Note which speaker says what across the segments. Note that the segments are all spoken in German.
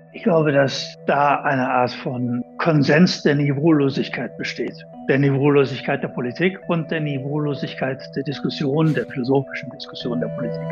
Speaker 1: Ich glaube, dass da eine Art von Konsens der Niveaulosigkeit besteht. Der Niveaulosigkeit der Politik und der Niveaulosigkeit der Diskussion, der philosophischen Diskussion der Politik.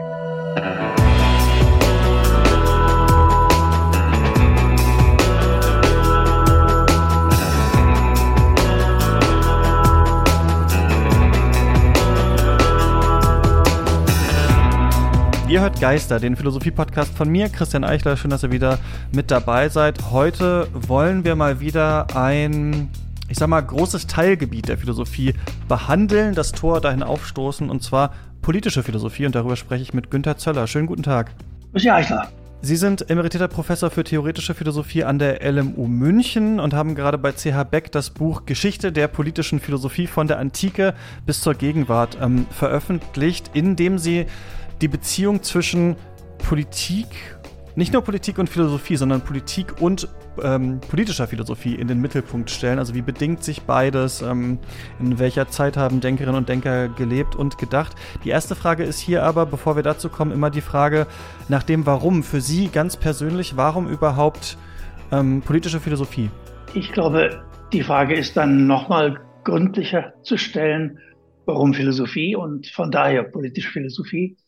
Speaker 2: Ihr hört Geister, den Philosophie-Podcast von mir, Christian Eichler. Schön, dass ihr wieder mit dabei seid. Heute wollen wir mal wieder ein, großes Teilgebiet der Philosophie behandeln, das Tor dahin aufstoßen, und zwar politische Philosophie. Und darüber spreche ich mit Günther Zöller. Schönen guten Tag.
Speaker 1: Grüß Sie, Eichler.
Speaker 2: Sie sind emeritierter Professor für theoretische Philosophie an der LMU München und haben gerade bei CH Beck das Buch Geschichte der politischen Philosophie von der Antike bis zur Gegenwart veröffentlicht, in dem Sie die Beziehung zwischen Politik, nicht nur Politik und Philosophie, sondern Politik und politischer Philosophie in den Mittelpunkt stellen. Also wie bedingt sich beides? In welcher Zeit haben Denkerinnen und Denker gelebt und gedacht? Die erste Frage ist hier aber, bevor wir dazu kommen, immer die Frage nach dem Warum. Für Sie ganz persönlich, warum überhaupt politische Philosophie?
Speaker 1: Ich glaube, die Frage ist dann nochmal gründlicher zu stellen, warum Philosophie und von daher politische Philosophie.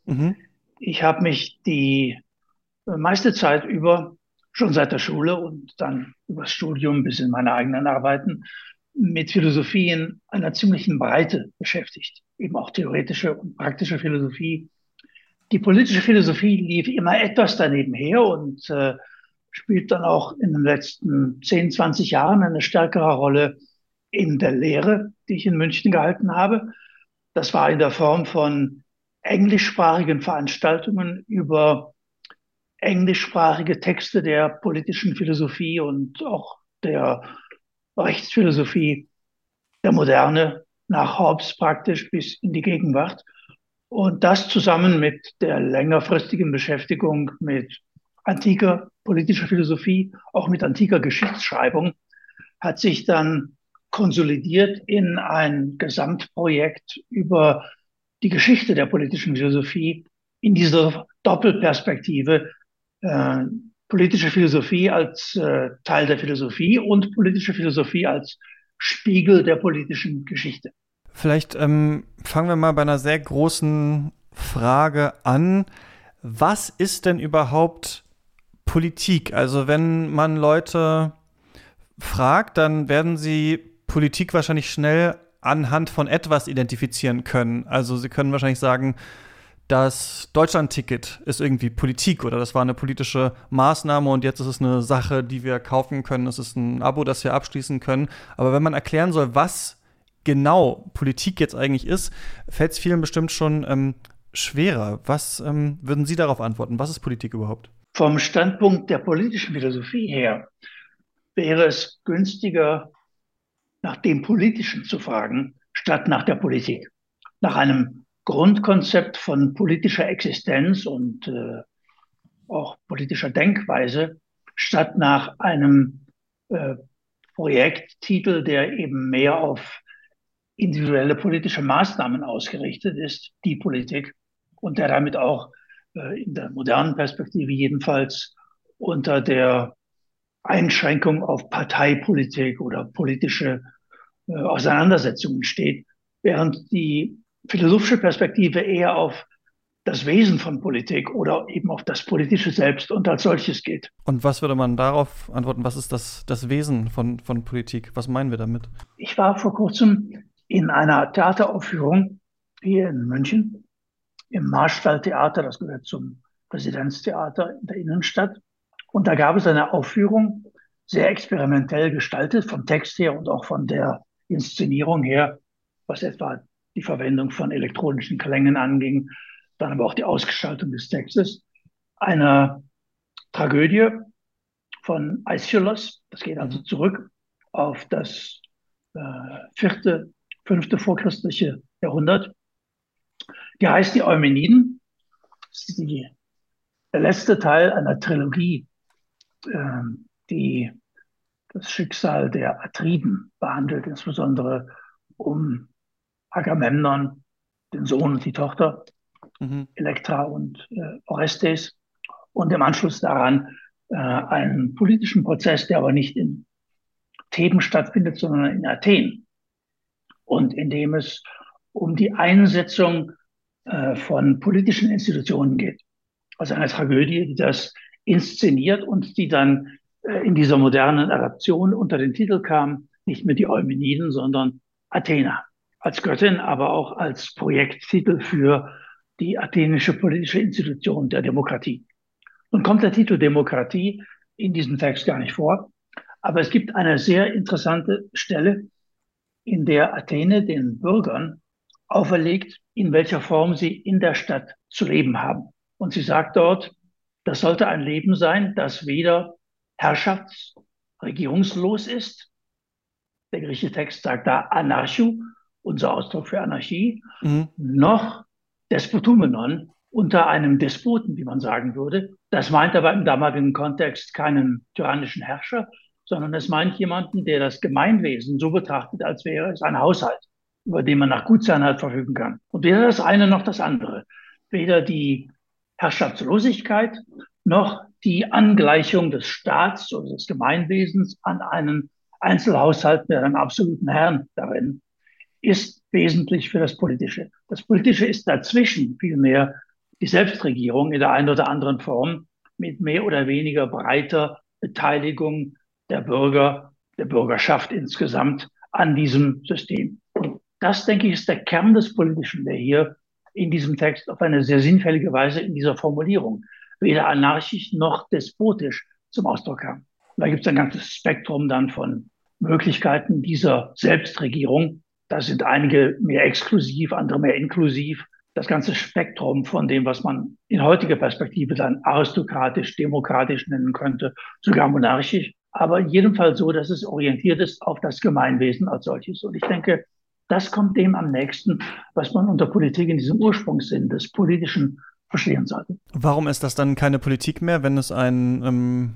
Speaker 1: Ich habe mich die meiste Zeit über, schon seit der Schule und dann übers Studium bis in meine eigenen Arbeiten, mit Philosophie in einer ziemlichen Breite beschäftigt. Eben auch theoretische und praktische Philosophie. Die politische Philosophie lief immer etwas daneben her und spielt dann auch in den letzten 10, 20 Jahren eine stärkere Rolle in der Lehre, die ich in München gehalten habe. Das war in der Form von englischsprachigen Veranstaltungen über englischsprachige Texte der politischen Philosophie und auch der Rechtsphilosophie der Moderne nach Hobbes praktisch bis in die Gegenwart. Und das zusammen mit der längerfristigen Beschäftigung mit antiker politischer Philosophie, auch mit antiker Geschichtsschreibung, hat sich dann konsolidiert in ein Gesamtprojekt über die Geschichte der politischen Philosophie in dieser Doppelperspektive, politische Philosophie als Teil der Philosophie und politische Philosophie als Spiegel der politischen Geschichte.
Speaker 2: Vielleicht fangen wir mal bei einer sehr großen Frage an. Was ist denn überhaupt Politik? Also wenn man Leute fragt, dann werden sie Politik wahrscheinlich schnell anhand von etwas identifizieren können. Also sie können wahrscheinlich sagen, das Deutschland-Ticket ist irgendwie Politik oder das war eine politische Maßnahme und jetzt ist es eine Sache, die wir kaufen können. Es ist ein Abo, das wir abschließen können. Aber wenn man erklären soll, was genau Politik jetzt eigentlich ist, fällt es vielen bestimmt schon schwerer. Was würden Sie darauf antworten? Was ist Politik überhaupt?
Speaker 1: Vom Standpunkt der politischen Philosophie her wäre es günstiger, nach dem Politischen zu fragen, statt nach der Politik. Nach einem Grundkonzept von politischer Existenz und auch politischer Denkweise, statt nach einem Projekttitel, der eben mehr auf individuelle politische Maßnahmen ausgerichtet ist, die Politik, und der damit auch in der modernen Perspektive jedenfalls unter der Einschränkung auf Parteipolitik oder politische Auseinandersetzungen steht, während die philosophische Perspektive eher auf das Wesen von Politik oder eben auf das politische Selbst und als solches geht.
Speaker 2: Und was würde man darauf antworten? Was ist das Wesen von Politik? Was meinen wir damit?
Speaker 1: Ich war vor kurzem in einer Theateraufführung hier in München im Marstalltheater, das gehört zum Residenztheater in der Innenstadt. Und da gab es eine Aufführung, sehr experimentell gestaltet, vom Text her und auch von der Inszenierung her, was etwa die Verwendung von elektronischen Klängen anging, dann aber auch die Ausgestaltung des Textes, einer Tragödie von Aeschylus. Das geht also zurück auf das vierte, fünfte vorchristliche Jahrhundert. Die heißt die Eumeniden. Das ist der letzte Teil einer Trilogie, die das Schicksal der Atriden behandelt, insbesondere um Agamemnon, den Sohn und die Tochter, Elektra und Orestes. Und im Anschluss daran einen politischen Prozess, der aber nicht in Theben stattfindet, sondern in Athen und in dem es um die Einsetzung von politischen Institutionen geht. Also eine Tragödie, die das inszeniert und die dann in dieser modernen Adaption unter den Titel kam, nicht mehr die Eumeniden, sondern Athena als Göttin, aber auch als Projekttitel für die athenische politische Institution der Demokratie. Nun kommt der Titel Demokratie in diesem Text gar nicht vor, aber es gibt eine sehr interessante Stelle, in der Athene den Bürgern auferlegt, in welcher Form sie in der Stadt zu leben haben. Und sie sagt dort, das sollte ein Leben sein, das weder regierungslos ist. Der griechische Text sagt da Anarcho, unser Ausdruck für Anarchie, noch Despotumenon, unter einem Despoten, wie man sagen würde. Das meint aber im damaligen Kontext keinen tyrannischen Herrscher, sondern es meint jemanden, der das Gemeinwesen so betrachtet, als wäre es ein Haushalt, über den man nach Gutseinheit verfügen kann. Und weder das eine noch das andere. Weder die Herrschaftslosigkeit noch die Angleichung des Staats oder des Gemeinwesens an einen Einzelhaushalt mit einem absoluten Herrn darin ist wesentlich für das Politische. Das Politische ist dazwischen vielmehr die Selbstregierung in der einen oder anderen Form mit mehr oder weniger breiter Beteiligung der Bürger, der Bürgerschaft insgesamt an diesem System. Und das, denke ich, ist der Kern des Politischen, der hier in diesem Text auf eine sehr sinnfällige Weise in dieser Formulierung weder anarchisch noch despotisch zum Ausdruck kam. Und da gibt es ein ganzes Spektrum dann von Möglichkeiten dieser Selbstregierung. Da sind einige mehr exklusiv, andere mehr inklusiv. Das ganze Spektrum von dem, was man in heutiger Perspektive dann aristokratisch, demokratisch nennen könnte, sogar monarchisch, aber jedenfalls so, dass es orientiert ist auf das Gemeinwesen als solches. Und ich denke, das kommt dem am nächsten, was man unter Politik in diesem Ursprungssinn des Politischen verstehen sollte.
Speaker 2: Warum ist das dann keine Politik mehr, wenn es einen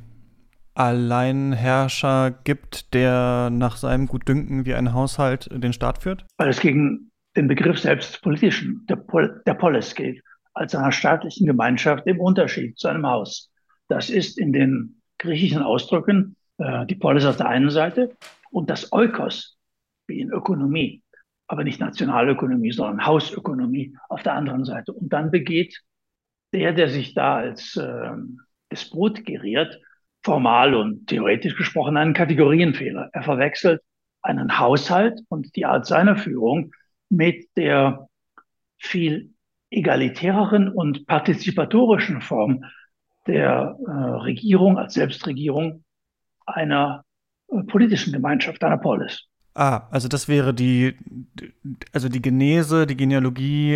Speaker 2: Alleinherrscher gibt, der nach seinem Gutdünken wie ein Haushalt den Staat führt?
Speaker 1: Weil es gegen den Begriff selbst des Politischen, der Polis geht, als einer staatlichen Gemeinschaft im Unterschied zu einem Haus. Das ist in den griechischen Ausdrücken die Polis auf der einen Seite und das Oikos, wie in Ökonomie, aber nicht Nationalökonomie, sondern Hausökonomie auf der anderen Seite. Und dann begeht der sich da als Despot geriert, formal und theoretisch gesprochen einen Kategorienfehler. Er verwechselt einen Haushalt und die Art seiner Führung mit der viel egalitäreren und partizipatorischen Form der Regierung als Selbstregierung einer politischen Gemeinschaft, einer Polis.
Speaker 2: Also das wäre die Genese, die Genealogie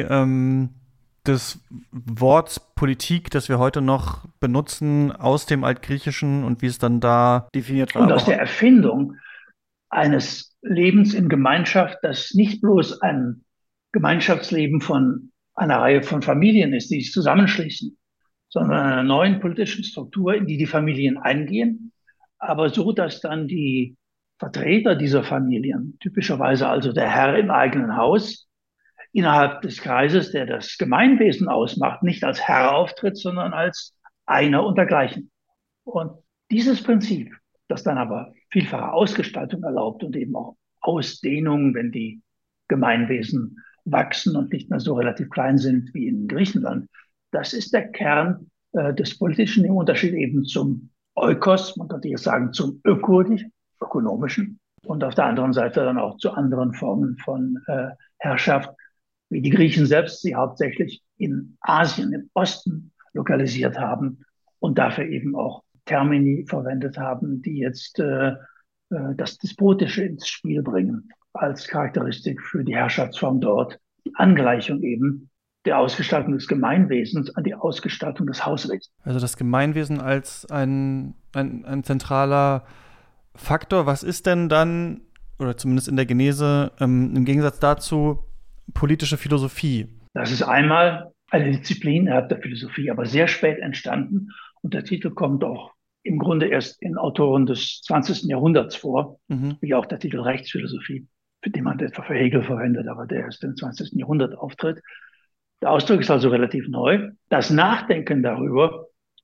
Speaker 2: des Worts Politik, das wir heute noch benutzen, aus dem Altgriechischen und wie es dann da definiert war.
Speaker 1: Und aus der Erfindung eines Lebens in Gemeinschaft, das nicht bloß ein Gemeinschaftsleben von einer Reihe von Familien ist, die sich zusammenschließen, sondern einer neuen politischen Struktur, in die die Familien eingehen, aber so, dass dann die Vertreter dieser Familien, typischerweise also der Herr im eigenen Haus, innerhalb des Kreises, der das Gemeinwesen ausmacht, nicht als Herr auftritt, sondern als einer untergleichen. Und dieses Prinzip, das dann aber vielfache Ausgestaltung erlaubt und eben auch Ausdehnung, wenn die Gemeinwesen wachsen und nicht mehr so relativ klein sind wie in Griechenland, das ist der Kern des Politischen im Unterschied eben zum Oikos, man könnte jetzt sagen zum ökonomischen und auf der anderen Seite dann auch zu anderen Formen von Herrschaft, wie die Griechen selbst sie hauptsächlich in Asien, im Osten lokalisiert haben und dafür eben auch Termini verwendet haben, die jetzt das Despotische ins Spiel bringen, als Charakteristik für die Herrschaftsform dort, die Angleichung eben der Ausgestaltung des Gemeinwesens an die Ausgestaltung des Hauswesens.
Speaker 2: Also das Gemeinwesen als ein zentraler Faktor. Was ist denn dann, oder zumindest in der Genese, im Gegensatz dazu, politische Philosophie?
Speaker 1: Das ist einmal eine Disziplin innerhalb der Philosophie, aber sehr spät entstanden. Und der Titel kommt auch im Grunde erst in Autoren des 20. Jahrhunderts vor, wie auch der Titel Rechtsphilosophie, für den man etwa für Hegel verwendet, aber der erst im 20. Jahrhundert auftritt. Der Ausdruck ist also relativ neu. Das Nachdenken darüber,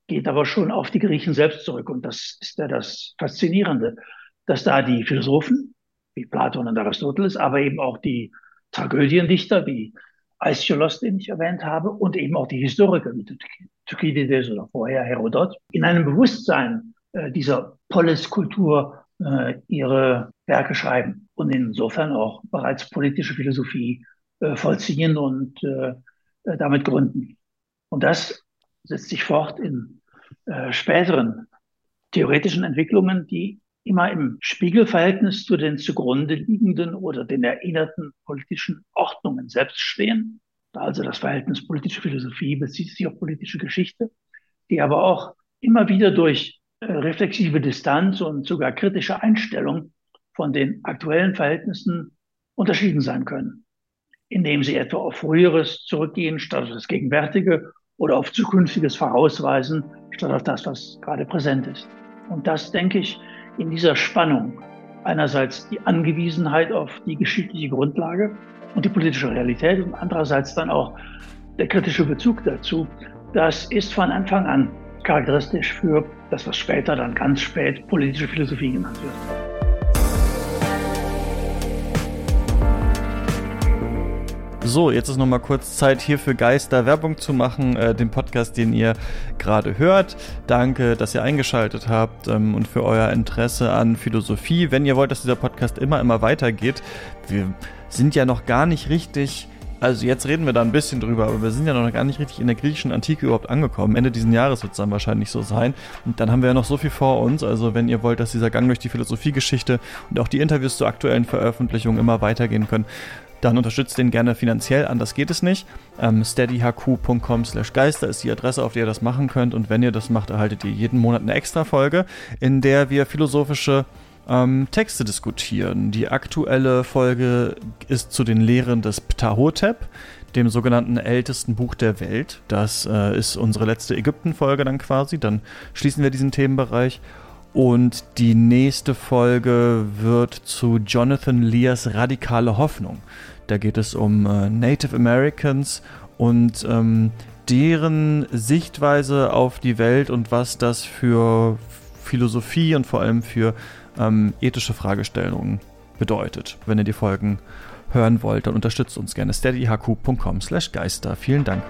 Speaker 1: geht aber schon auf die Griechen selbst zurück. Und das ist ja das Faszinierende, dass da die Philosophen wie Platon und Aristoteles, aber eben auch die Tragödiendichter wie Aeschylus, den ich erwähnt habe, und eben auch die Historiker wie Thukydides oder vorher Herodot, in einem Bewusstsein dieser Poliskultur ihre Werke schreiben und insofern auch bereits politische Philosophie vollziehen und damit gründen. Und das setzt sich fort in späteren theoretischen Entwicklungen, die immer im Spiegelverhältnis zu den zugrunde liegenden oder den erinnerten politischen Ordnungen selbst stehen. Also das Verhältnis politische Philosophie bezieht sich auf politische Geschichte, die aber auch immer wieder durch reflexive Distanz und sogar kritische Einstellung von den aktuellen Verhältnissen unterschieden sein können, indem sie etwa auf Früheres zurückgehen statt auf das Gegenwärtige oder auf Zukünftiges vorausweisen statt auf das, was gerade präsent ist. Und das, denke ich, in dieser Spannung, einerseits die Angewiesenheit auf die geschichtliche Grundlage und die politische Realität und andererseits dann auch der kritische Bezug dazu, das ist von Anfang an charakteristisch für das, was später dann ganz spät politische Philosophie genannt wird.
Speaker 2: So, jetzt ist nochmal kurz Zeit hier für Geister Werbung zu machen, den Podcast, den ihr gerade hört. Danke, dass ihr eingeschaltet habt und für euer Interesse an Philosophie. Wenn ihr wollt, dass dieser Podcast immer weitergeht, wir sind ja noch gar nicht richtig, also jetzt reden wir da ein bisschen drüber, aber wir sind ja noch gar nicht richtig in der griechischen Antike überhaupt angekommen. Ende diesen Jahres wird es dann wahrscheinlich so sein. Und dann haben wir ja noch so viel vor uns. Also wenn ihr wollt, dass dieser Gang durch die Philosophiegeschichte und auch die Interviews zu aktuellen Veröffentlichungen immer weitergehen können, dann unterstützt den gerne finanziell, anders geht es nicht. steadyhq.com/geister ist die Adresse, auf der ihr das machen könnt. Und wenn ihr das macht, erhaltet ihr jeden Monat eine extra Folge, in der wir philosophische Texte diskutieren. Die aktuelle Folge ist zu den Lehren des Ptahhotep, dem sogenannten ältesten Buch der Welt. Das ist unsere letzte Ägypten-Folge dann quasi. Dann schließen wir diesen Themenbereich. Und die nächste Folge wird zu Jonathan Lears Radikale Hoffnung. Da geht es um Native Americans und deren Sichtweise auf die Welt und was das für Philosophie und vor allem für ethische Fragestellungen bedeutet. Wenn ihr die Folgen hören wollt, dann unterstützt uns gerne. steadyhq.com/geister. Vielen Dank.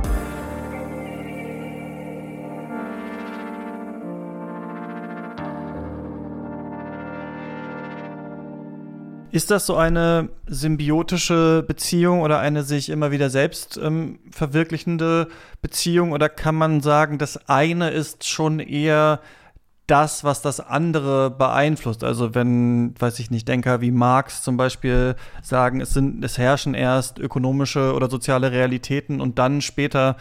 Speaker 2: Ist das so eine symbiotische Beziehung oder eine sich immer wieder selbst verwirklichende Beziehung? Oder kann man sagen, das eine ist schon eher das, was das andere beeinflusst? Also wenn, weiß ich nicht, Denker wie Marx zum Beispiel sagen, es herrschen erst ökonomische oder soziale Realitäten und dann später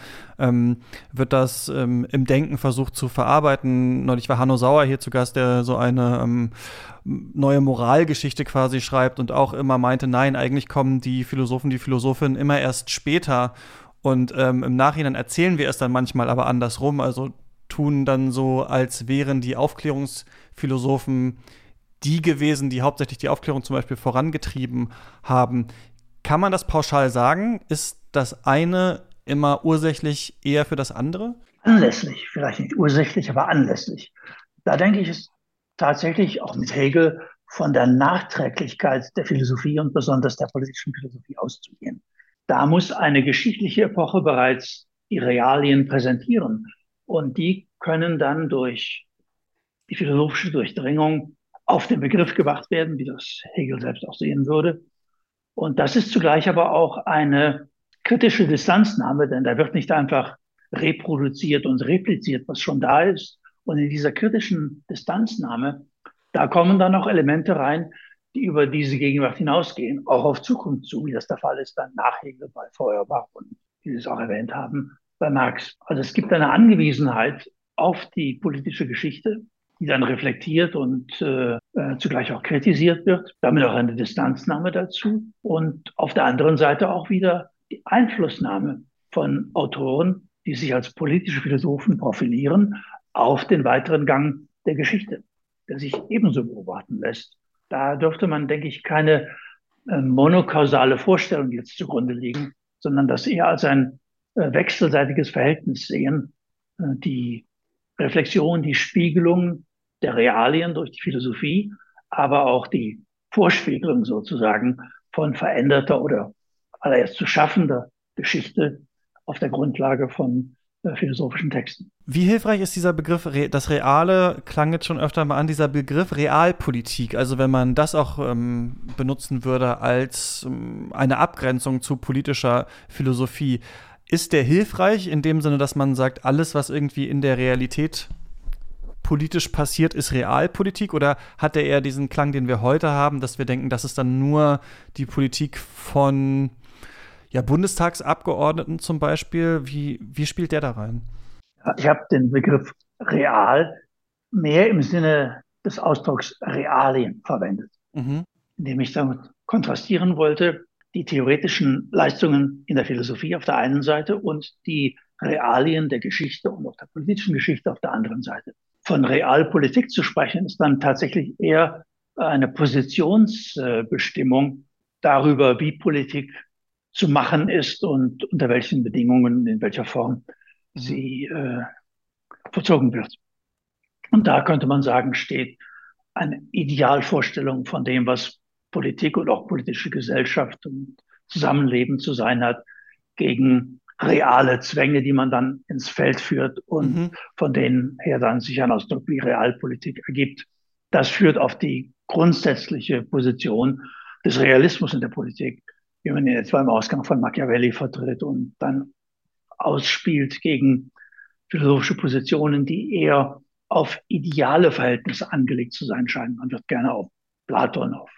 Speaker 2: wird das im Denken versucht zu verarbeiten. Neulich war Hanno Sauer hier zu Gast, der so eine neue Moralgeschichte quasi schreibt und auch immer meinte, nein, eigentlich kommen die Philosophen, die Philosophinnen immer erst später und im Nachhinein erzählen wir es dann manchmal aber andersrum, also tun dann so, als wären die Aufklärungsphilosophen die gewesen, die hauptsächlich die Aufklärung zum Beispiel vorangetrieben haben. Kann man das pauschal sagen? Ist das eine immer ursächlich eher für das andere?
Speaker 1: Anlässlich, vielleicht nicht ursächlich, aber anlässlich. Da denke ich, ist tatsächlich auch mit Hegel von der Nachträglichkeit der Philosophie und besonders der politischen Philosophie auszugehen. Da muss eine geschichtliche Epoche bereits die Realien präsentieren. Und die können dann durch die philosophische Durchdringung auf den Begriff gebracht werden, wie das Hegel selbst auch sehen würde. Und das ist zugleich aber auch eine kritische Distanznahme, denn da wird nicht einfach reproduziert und repliziert, was schon da ist. Und in dieser kritischen Distanznahme, da kommen dann auch Elemente rein, die über diese Gegenwart hinausgehen, auch auf Zukunft zu, wie das der Fall ist dann nach Hegel bei Feuerbach und wie Sie es auch erwähnt haben, bei Marx. Also es gibt eine Angewiesenheit auf die politische Geschichte, die dann reflektiert und zugleich auch kritisiert wird, damit auch eine Distanznahme dazu und auf der anderen Seite auch wieder die Einflussnahme von Autoren, die sich als politische Philosophen profilieren, auf den weiteren Gang der Geschichte, der sich ebenso beobachten lässt. Da dürfte man, denke ich, keine monokausale Vorstellung jetzt zugrunde liegen, sondern das eher als ein wechselseitiges Verhältnis sehen. Die Reflexion, die Spiegelung der Realien durch die Philosophie, aber auch die Vorspiegelung sozusagen von veränderter oder allererst zu schaffender Geschichte auf der Grundlage von philosophischen Texten.
Speaker 2: Wie hilfreich ist dieser Begriff, das Reale klang jetzt schon öfter mal an, dieser Begriff Realpolitik, also wenn man das auch benutzen würde als eine Abgrenzung zu politischer Philosophie, ist der hilfreich in dem Sinne, dass man sagt, alles, was irgendwie in der Realität politisch passiert, ist Realpolitik, oder hat er eher diesen Klang, den wir heute haben, dass wir denken, das ist dann nur die Politik von Bundestagsabgeordneten zum Beispiel? Wie spielt der da rein?
Speaker 1: Ich habe den Begriff real mehr im Sinne des Ausdrucks Realien verwendet,
Speaker 2: Mhm.
Speaker 1: indem ich damit kontrastieren wollte, die theoretischen Leistungen in der Philosophie auf der einen Seite und die Realien der Geschichte und auch der politischen Geschichte auf der anderen Seite. Von Realpolitik zu sprechen, ist dann tatsächlich eher eine Positionsbestimmung darüber, wie Politik zu machen ist und unter welchen Bedingungen, in welcher Form sie vollzogen wird. Und da könnte man sagen, steht eine Idealvorstellung von dem, was Politik und auch politische Gesellschaft und Zusammenleben zu sein hat, gegen reale Zwänge, die man dann ins Feld führt und
Speaker 2: Mhm.
Speaker 1: von denen her dann sich ein Ausdruck wie Realpolitik ergibt. Das führt auf die grundsätzliche Position des Realismus in der Politik, wie man ihn etwa im Ausgang von Machiavelli vertritt und dann ausspielt gegen philosophische Positionen, die eher auf ideale Verhältnisse angelegt zu sein scheinen. Man wird gerne auf Platon, auf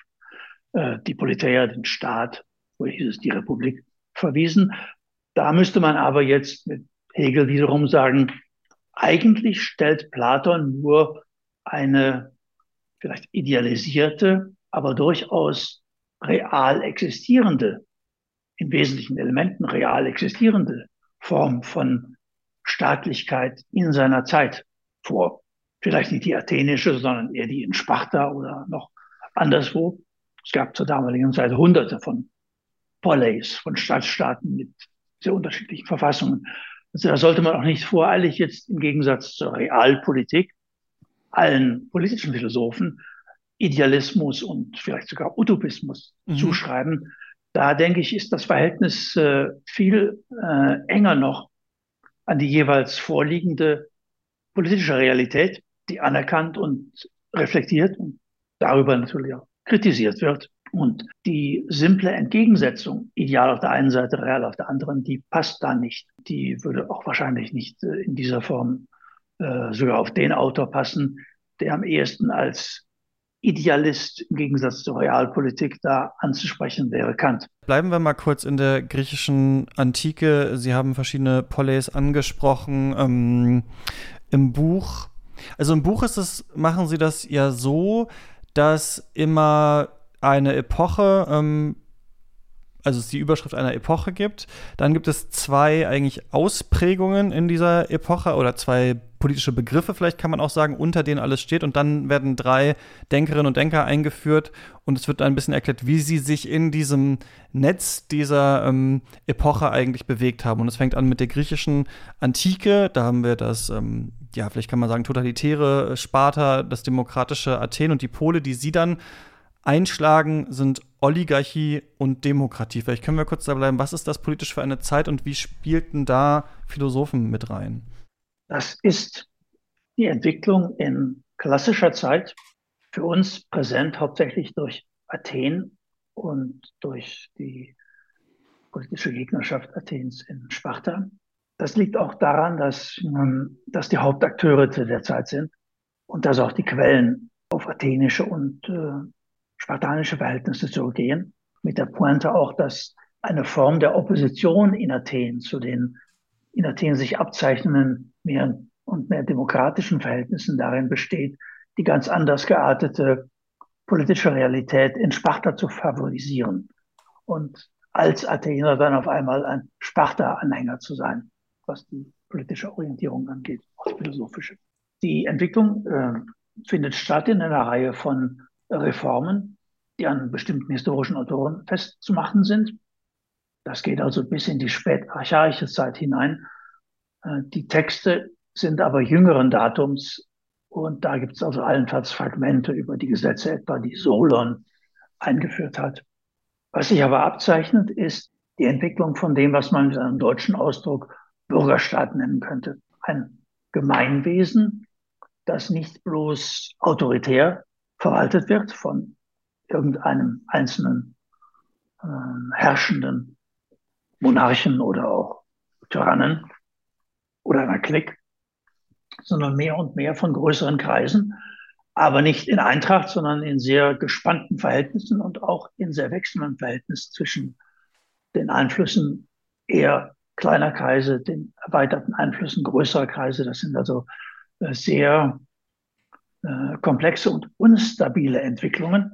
Speaker 1: die Politeia, den Staat, wo hieß es die Republik, verwiesen. Da müsste man aber jetzt mit Hegel wiederum sagen, eigentlich stellt Platon nur eine vielleicht idealisierte, aber durchaus real existierende, in wesentlichen Elementen real existierende Form von Staatlichkeit in seiner Zeit vor. Vielleicht nicht die athenische, sondern eher die in Sparta oder noch anderswo. Es gab zur damaligen Zeit Hunderte von Poleis, von Stadtstaaten mit sehr unterschiedlichen Verfassungen. Also da sollte man auch nicht voreilig jetzt im Gegensatz zur Realpolitik allen politischen Philosophen Idealismus und vielleicht sogar Utopismus
Speaker 2: Mhm.
Speaker 1: zuschreiben. Da denke ich, ist das Verhältnis viel enger noch an die jeweils vorliegende politische Realität, die anerkannt und reflektiert und darüber natürlich auch kritisiert wird. Und die simple Entgegensetzung, ideal auf der einen Seite, real auf der anderen, die passt da nicht. Die würde auch wahrscheinlich nicht in dieser Form sogar auf den Autor passen, der am ehesten als Idealist im Gegensatz zur Realpolitik da anzusprechen wäre, Kant.
Speaker 2: Bleiben wir mal kurz in der griechischen Antike. Sie haben verschiedene Poleis angesprochen. Im Buch machen Sie das ja so, dass immer eine Epoche, also es die Überschrift einer Epoche gibt. Dann gibt es zwei eigentlich Ausprägungen in dieser Epoche oder zwei politische Begriffe, vielleicht kann man auch sagen, unter denen alles steht. Und dann werden drei Denkerinnen und Denker eingeführt und es wird ein bisschen erklärt, wie sie sich in diesem Netz dieser Epoche eigentlich bewegt haben. Und es fängt an mit der griechischen Antike. Da haben wir das, vielleicht kann man sagen, totalitäre Sparta, das demokratische Athen, und die Pole, die sie dann einschlagen, sind Oligarchie und Demokratie. Vielleicht können wir kurz da bleiben. Was ist das politisch für eine Zeit und wie spielten da Philosophen mit rein?
Speaker 1: Das ist die Entwicklung in klassischer Zeit, für uns präsent hauptsächlich durch Athen und durch die politische Gegnerschaft Athens in Sparta. Das liegt auch daran, dass die Hauptakteure zu der Zeit sind und dass auch die Quellen auf athenische und spartanische Verhältnisse zurückgehen. Mit der Pointe auch, dass eine Form der Opposition in Athen zu den in Athen sich abzeichnenden mehr und mehr demokratischen Verhältnissen darin besteht, die ganz anders geartete politische Realität in Sparta zu favorisieren und als Athener dann auf einmal ein Sparta-Anhänger zu sein, was die politische Orientierung angeht, auch die philosophische. Die Entwicklung findet statt in einer Reihe von Reformen, die an bestimmten historischen Autoren festzumachen sind. Das geht also bis in die spätarchaische Zeit hinein. Die Texte sind aber jüngeren Datums. Und da gibt es also allenfalls Fragmente über die Gesetze, etwa die Solon eingeführt hat. Was sich aber abzeichnet, ist die Entwicklung von dem, was man mit einem deutschen Ausdruck Bürgerstaat nennen könnte. Ein Gemeinwesen, das nicht bloß autoritär verwaltet wird von irgendeinem einzelnen herrschenden Monarchen oder auch Tyrannen oder einer Clique, sondern mehr und mehr von größeren Kreisen, aber nicht in Eintracht, sondern in sehr gespannten Verhältnissen und auch in sehr wechselndem Verhältnis zwischen den Einflüssen eher kleiner Kreise, den erweiterten Einflüssen größerer Kreise. Das sind also sehr komplexe und unstabile Entwicklungen,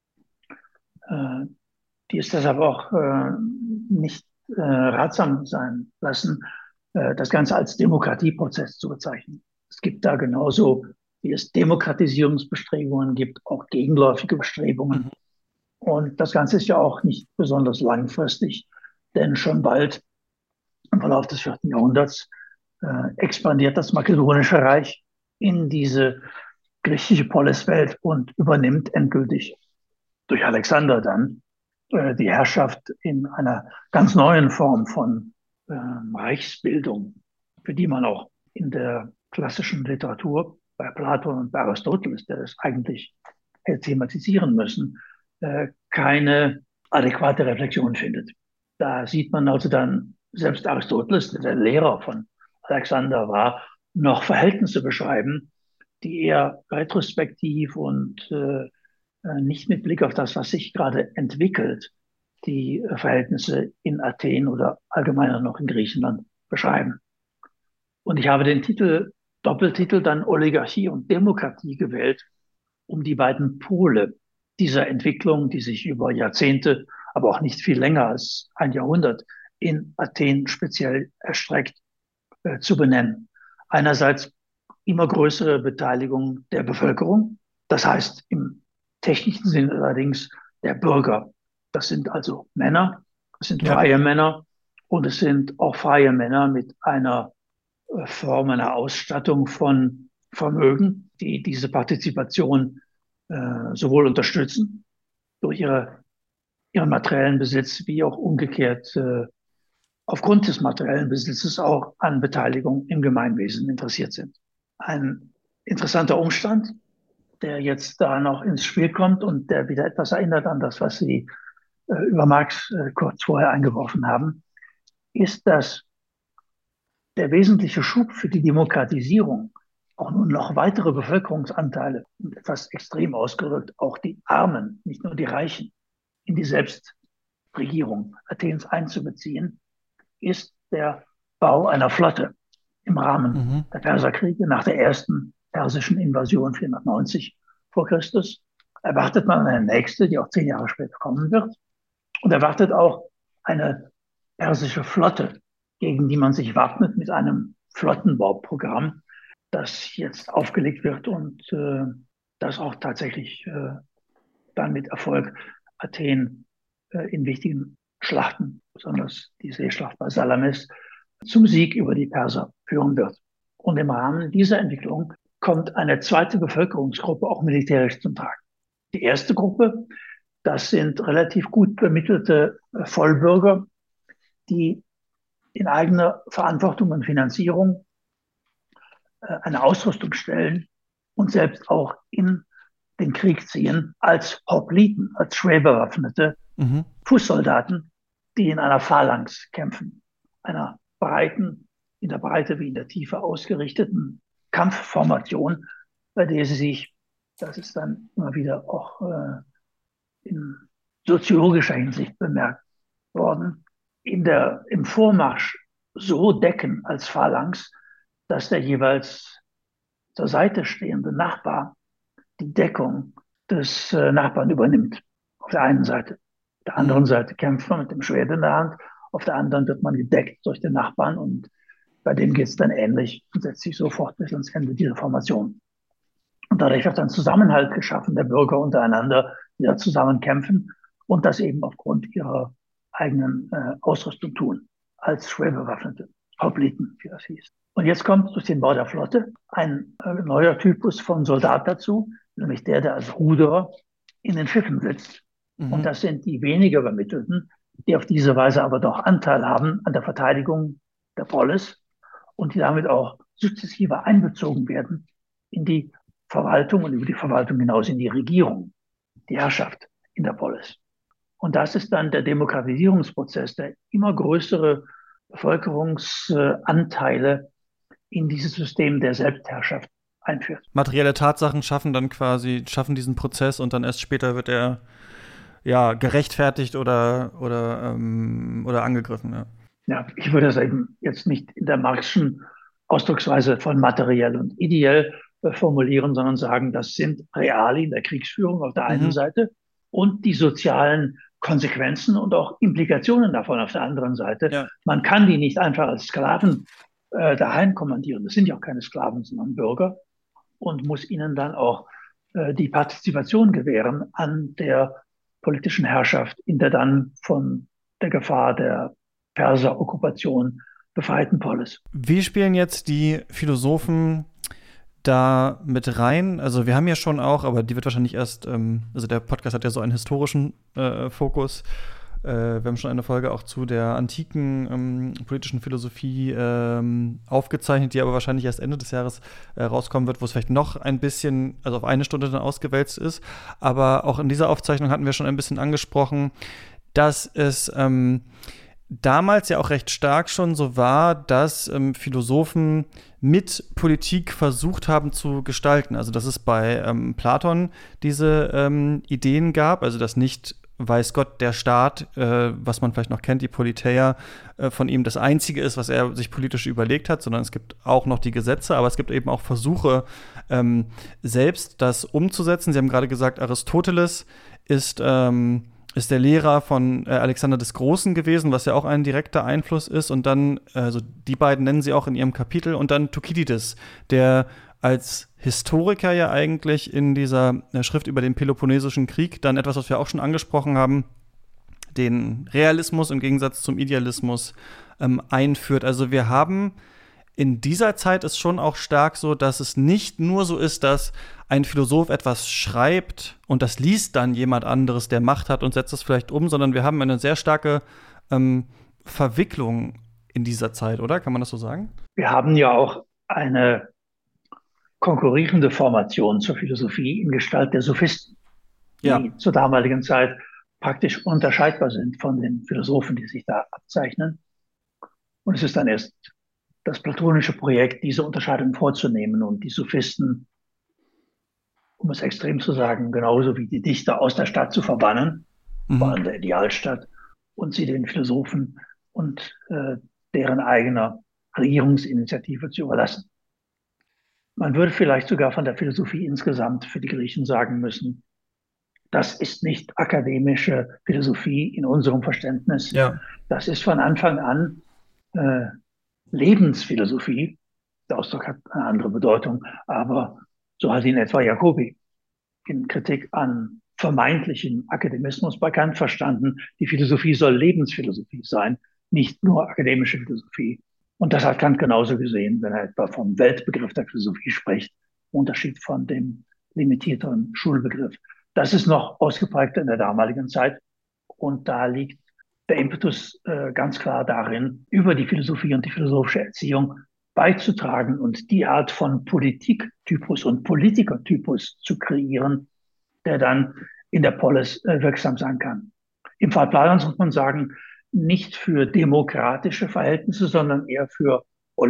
Speaker 1: die es deshalb auch nicht ratsam sein lassen, das Ganze als Demokratieprozess zu bezeichnen. Es gibt da genauso, wie es Demokratisierungsbestrebungen gibt, auch gegenläufige Bestrebungen. Mhm. Und das Ganze ist ja auch nicht besonders langfristig, denn schon bald im Verlauf des 4. Jahrhunderts expandiert das Makedonische Reich in diese griechische Poliswelt und übernimmt endgültig durch Alexander dann die Herrschaft in einer ganz neuen Form von Reichsbildung, für die man auch in der klassischen Literatur bei Platon und bei Aristoteles, der das eigentlich hätte thematisieren müssen, keine adäquate Reflexion findet. Da sieht man also dann, selbst Aristoteles, der Lehrer von Alexander war, noch Verhältnisse beschreiben, die eher retrospektiv und nicht mit Blick auf das, was sich gerade entwickelt, die Verhältnisse in Athen oder allgemeiner noch in Griechenland beschreiben. Und ich habe den Doppeltitel dann Oligarchie und Demokratie gewählt, um die beiden Pole dieser Entwicklung, die sich über Jahrzehnte, aber auch nicht viel länger als ein Jahrhundert in Athen speziell erstreckt, zu benennen. Einerseits immer größere Beteiligung der Bevölkerung, das heißt im technischen Sinn allerdings der Bürger. Das sind also Männer, das sind freie Männer und es sind auch freie Männer mit einer Form, einer Ausstattung von Vermögen, die diese Partizipation sowohl unterstützen durch ihren materiellen Besitz wie auch umgekehrt aufgrund des materiellen Besitzes auch an Beteiligung im Gemeinwesen interessiert sind. Ein interessanter Umstand, der jetzt da noch ins Spiel kommt und der wieder etwas erinnert an das, was Sie über Marx kurz vorher eingeworfen haben, ist, dass der wesentliche Schub für die Demokratisierung auch nun noch weitere Bevölkerungsanteile und etwas extrem ausgedrückt auch die Armen, nicht nur die Reichen, in die Selbstregierung Athens einzubeziehen, ist der Bau einer Flotte im Rahmen der Perserkriege nach der ersten persischen Invasion 490 vor Christus. Erwartet man eine nächste, die auch 10 Jahre später kommen wird. Und erwartet auch eine persische Flotte, gegen die man sich wappnet mit einem Flottenbauprogramm, das jetzt aufgelegt wird und das auch tatsächlich dann mit Erfolg Athen in wichtigen Schlachten, besonders die Seeschlacht bei Salamis, zum Sieg über die Perser führen wird. Und im Rahmen dieser Entwicklung kommt eine zweite Bevölkerungsgruppe auch militärisch zum Tragen. Die erste Gruppe, das sind relativ gut bemittelte Vollbürger, die in eigener Verantwortung und Finanzierung eine Ausrüstung stellen und selbst auch in den Krieg ziehen als Hopliten, als schwer bewaffnete Fußsoldaten, die in einer Phalanx kämpfen, einer breiten, in der Breite wie in der Tiefe ausgerichteten Kampfformation, bei der sie sich, das ist dann immer wieder auch in soziologischer Hinsicht bemerkt worden, im Vormarsch so decken als Phalanx, dass der jeweils zur Seite stehende Nachbar die Deckung des Nachbarn übernimmt. Auf der einen Seite. Auf der anderen Seite kämpft man mit dem Schwert in der Hand. Auf der anderen wird man gedeckt durch den Nachbarn und bei dem geht es dann ähnlich und setzt sich sofort bis ans Ende dieser Formation. Und dadurch wird ein Zusammenhalt geschaffen der Bürger untereinander, die da zusammen kämpfen und das eben aufgrund ihrer eigenen Ausrüstung tun, als schwer Bewaffnete. Hopliten, wie das hieß. Und jetzt kommt durch den Bau der Flotte ein neuer Typus von Soldat dazu, nämlich der als Ruderer in den Schiffen sitzt. Und
Speaker 2: Mhm.
Speaker 1: das sind die weniger Bemittelten, die auf diese Weise aber doch Anteil haben an der Verteidigung der Polis und die damit auch sukzessive einbezogen werden in die Verwaltung und über die Verwaltung hinaus in die Regierung, die Herrschaft in der Polis. Und das ist dann der Demokratisierungsprozess, der immer größere Bevölkerungsanteile in dieses System der Selbstherrschaft einführt.
Speaker 2: Materielle Tatsachen schaffen diesen Prozess und dann erst später wird er ja gerechtfertigt oder angegriffen. Ja.
Speaker 1: Ja, ich würde das eben jetzt nicht in der Marxischen Ausdrucksweise von materiell und ideell formulieren, sondern sagen, das sind Realien der Kriegsführung auf der einen
Speaker 2: Mhm.
Speaker 1: Seite und die sozialen Konsequenzen und auch Implikationen davon auf der anderen Seite.
Speaker 2: Ja.
Speaker 1: Man kann die nicht einfach als Sklaven daheim kommandieren. Das sind ja auch keine Sklaven, sondern Bürger und muss ihnen dann auch die Partizipation gewähren an der politischen Herrschaft in der dann von der Gefahr der Perser-Okkupation befreiten Polis.
Speaker 2: Wie spielen jetzt die Philosophen da mit rein? Also wir haben ja schon auch, aber die wird wahrscheinlich erst, also der Podcast hat ja so einen historischen Fokus. Wir haben schon eine Folge auch zu der antiken politischen Philosophie aufgezeichnet, die aber wahrscheinlich erst Ende des Jahres rauskommen wird, wo es vielleicht noch ein bisschen, also auf eine Stunde dann ausgewälzt ist. Aber auch in dieser Aufzeichnung hatten wir schon ein bisschen angesprochen, dass es damals ja auch recht stark schon so war, dass Philosophen mit Politik versucht haben zu gestalten. Also dass es bei Platon diese Ideen gab, also dass nicht weiß Gott, der Staat, was man vielleicht noch kennt, die Politeia, von ihm das Einzige ist, was er sich politisch überlegt hat, sondern es gibt auch noch die Gesetze, aber es gibt eben auch Versuche, selbst das umzusetzen. Sie haben gerade gesagt, Aristoteles ist der Lehrer von Alexander des Großen gewesen, was ja auch ein direkter Einfluss ist. Und dann, also die beiden nennen sie auch in ihrem Kapitel. Und dann Thukydides, der als Historiker ja eigentlich in dieser Schrift über den Peloponnesischen Krieg dann etwas, was wir auch schon angesprochen haben, den Realismus im Gegensatz zum Idealismus einführt. Also wir haben in dieser Zeit ist schon auch stark so, dass es nicht nur so ist, dass ein Philosoph etwas schreibt und das liest dann jemand anderes, der Macht hat und setzt es vielleicht um, sondern wir haben eine sehr starke Verwicklung in dieser Zeit, oder? Kann man das so sagen?
Speaker 1: Wir haben ja auch eine konkurrierende Formation zur Philosophie in Gestalt der Sophisten, die
Speaker 2: Ja.
Speaker 1: zur damaligen Zeit praktisch unterscheidbar sind von den Philosophen, die sich da abzeichnen. Und es ist dann erst das platonische Projekt, diese Unterscheidung vorzunehmen und die Sophisten, um es extrem zu sagen, genauso wie die Dichter aus der Stadt zu verbannen, vor
Speaker 2: Mhm.
Speaker 1: allem der Idealstadt, und sie den Philosophen und deren eigener Regierungsinitiative zu überlassen. Man würde vielleicht sogar von der Philosophie insgesamt für die Griechen sagen müssen, das ist nicht akademische Philosophie in unserem Verständnis.
Speaker 2: Ja.
Speaker 1: Das ist von Anfang an äh, Lebensphilosophie. Der Ausdruck hat eine andere Bedeutung, aber so hat ihn etwa Jacobi in Kritik an vermeintlichem Akademismus bei Kant verstanden. Die Philosophie soll Lebensphilosophie sein, nicht nur akademische Philosophie. Und das hat Kant genauso gesehen, wenn er etwa vom Weltbegriff der Philosophie spricht, im Unterschied von dem limitierteren Schulbegriff. Das ist noch ausgeprägter in der damaligen Zeit. Und da liegt der Impetus ganz klar darin, über die Philosophie und die philosophische Erziehung beizutragen und die Art von Politiktypus und Politikertypus zu kreieren, der dann in der Polis wirksam sein kann. Im Fall Platons muss man sagen, nicht für demokratische Verhältnisse, sondern eher für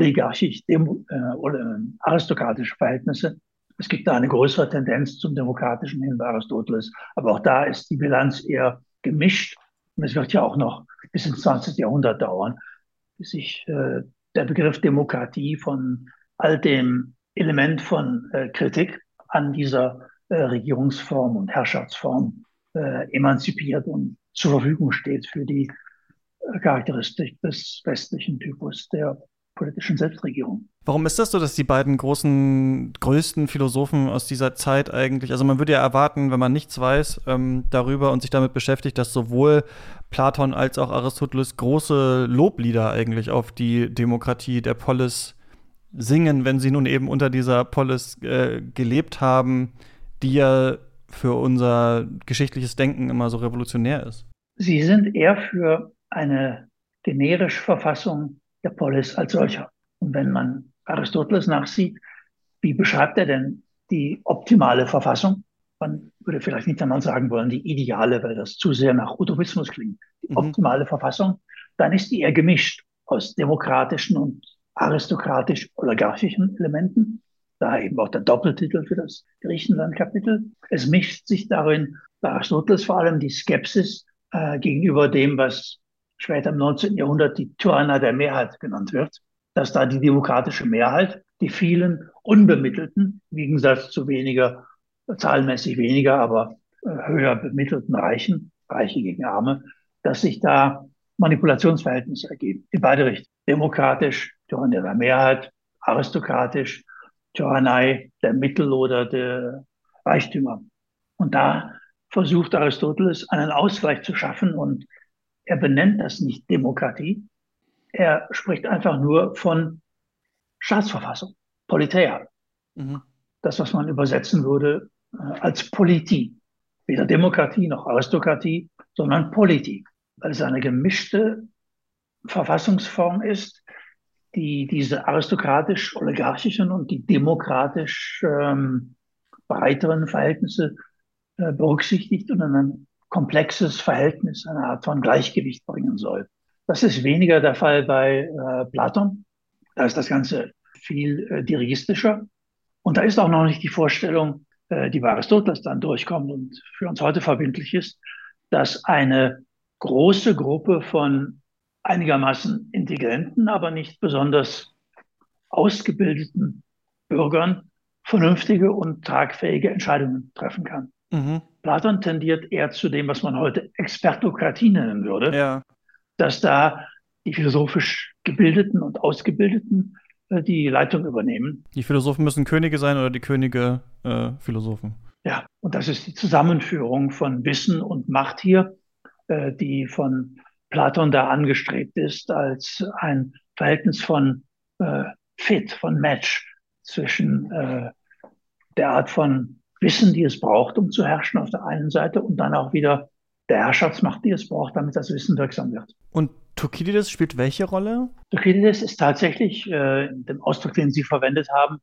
Speaker 1: oligarchisch-aristokratische Verhältnisse. Es gibt da eine größere Tendenz zum Demokratischen hin bei Aristoteles, aber auch da ist die Bilanz eher gemischt. Und es wird ja auch noch bis ins 20. Jahrhundert dauern, bis sich der Begriff Demokratie von all dem Element von Kritik an dieser Regierungsform und Herrschaftsform emanzipiert und zur Verfügung steht für die Charakteristik des westlichen Typus der politischen Selbstregierung.
Speaker 2: Warum ist das so, dass die beiden größten Philosophen aus dieser Zeit eigentlich, also man würde ja erwarten, wenn man nichts weiß darüber und sich damit beschäftigt, dass sowohl Platon als auch Aristoteles große Loblieder eigentlich auf die Demokratie der Polis singen, wenn sie nun eben unter dieser Polis gelebt haben, die ja für unser geschichtliches Denken immer so revolutionär ist.
Speaker 1: Sie sind eher für eine generische Verfassung der Polis als solcher. Und wenn man Aristoteles nachsieht, wie beschreibt er denn die optimale Verfassung? Man würde vielleicht nicht einmal sagen wollen, die ideale, weil das zu sehr nach Utopismus klingt. Die optimale Verfassung, dann ist die eher gemischt aus demokratischen und aristokratisch-oligarchischen Elementen. Daher eben auch der Doppeltitel für das Griechenland-Kapitel. Es mischt sich darin bei Aristoteles vor allem die Skepsis gegenüber dem, was später im 19. Jahrhundert die Tyrannie der Mehrheit genannt wird, dass da die demokratische Mehrheit, die vielen unbemittelten, im Gegensatz zu weniger, zahlenmäßig weniger, aber höher bemittelten Reichen, Reiche gegen Arme, dass sich da Manipulationsverhältnisse ergeben, in beide Richtungen. Demokratisch, Tyrannie der Mehrheit, aristokratisch, Tyrannei der Mittel- oder der Reichtümer. Und da versucht Aristoteles einen Ausgleich zu schaffen und er benennt das nicht Demokratie. Er spricht einfach nur von Staatsverfassung, Politeia. Das, was man übersetzen würde als Politie. Weder Demokratie noch Aristokratie, sondern Politie, weil es eine gemischte Verfassungsform ist, die diese aristokratisch-oligarchischen und die demokratisch breiteren Verhältnisse berücksichtigt und in ein komplexes Verhältnis, eine Art von Gleichgewicht bringen soll. Das ist weniger der Fall bei Platon. Da ist das Ganze viel dirigistischer. Und da ist auch noch nicht die Vorstellung, die bei Aristoteles dann durchkommt und für uns heute verbindlich ist, dass eine große Gruppe von einigermaßen intelligenten, aber nicht besonders ausgebildeten Bürgern vernünftige und tragfähige Entscheidungen treffen kann. Platon tendiert eher zu dem, was man heute Expertokratie nennen würde, dass da die philosophisch Gebildeten und Ausgebildeten die Leitung übernehmen.
Speaker 2: Die Philosophen müssen Könige sein oder die Könige Philosophen.
Speaker 1: Ja, und das ist die Zusammenführung von Wissen und Macht hier, die von Platon da angestrebt ist als ein Verhältnis von Fit, von Match zwischen der Art von Wissen, die es braucht, um zu herrschen auf der einen Seite und dann auch wieder der Herrschaftsmacht, die es braucht, damit das Wissen wirksam wird.
Speaker 2: Und Thukydides spielt welche Rolle?
Speaker 1: Thukydides ist tatsächlich, in dem Ausdruck, den Sie verwendet haben,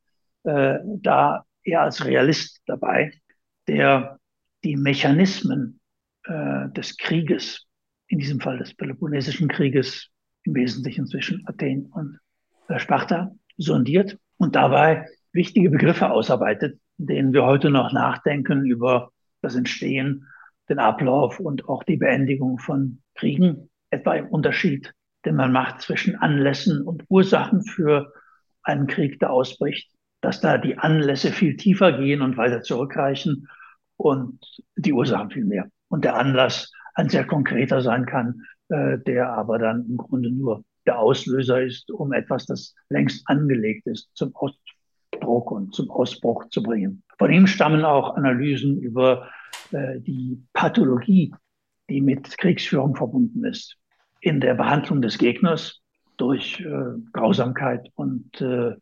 Speaker 1: da eher als Realist dabei, der die Mechanismen des Krieges, in diesem Fall des Peloponnesischen Krieges, im Wesentlichen zwischen Athen und Sparta, sondiert und dabei wichtige Begriffe ausarbeitet, in denen wir heute noch nachdenken über das Entstehen, den Ablauf und auch die Beendigung von Kriegen, etwa im Unterschied, den man macht zwischen Anlässen und Ursachen für einen Krieg, der ausbricht, dass da die Anlässe viel tiefer gehen und weiter zurückreichen und die Ursachen viel mehr. Und der Anlass ein sehr konkreter sein kann, der aber dann im Grunde nur der Auslöser ist, um etwas, das längst angelegt ist, zum Ausdruck und zum Ausbruch zu bringen. Von ihm stammen auch Analysen über die Pathologie, die mit Kriegsführung verbunden ist. In der Behandlung des Gegners durch Grausamkeit und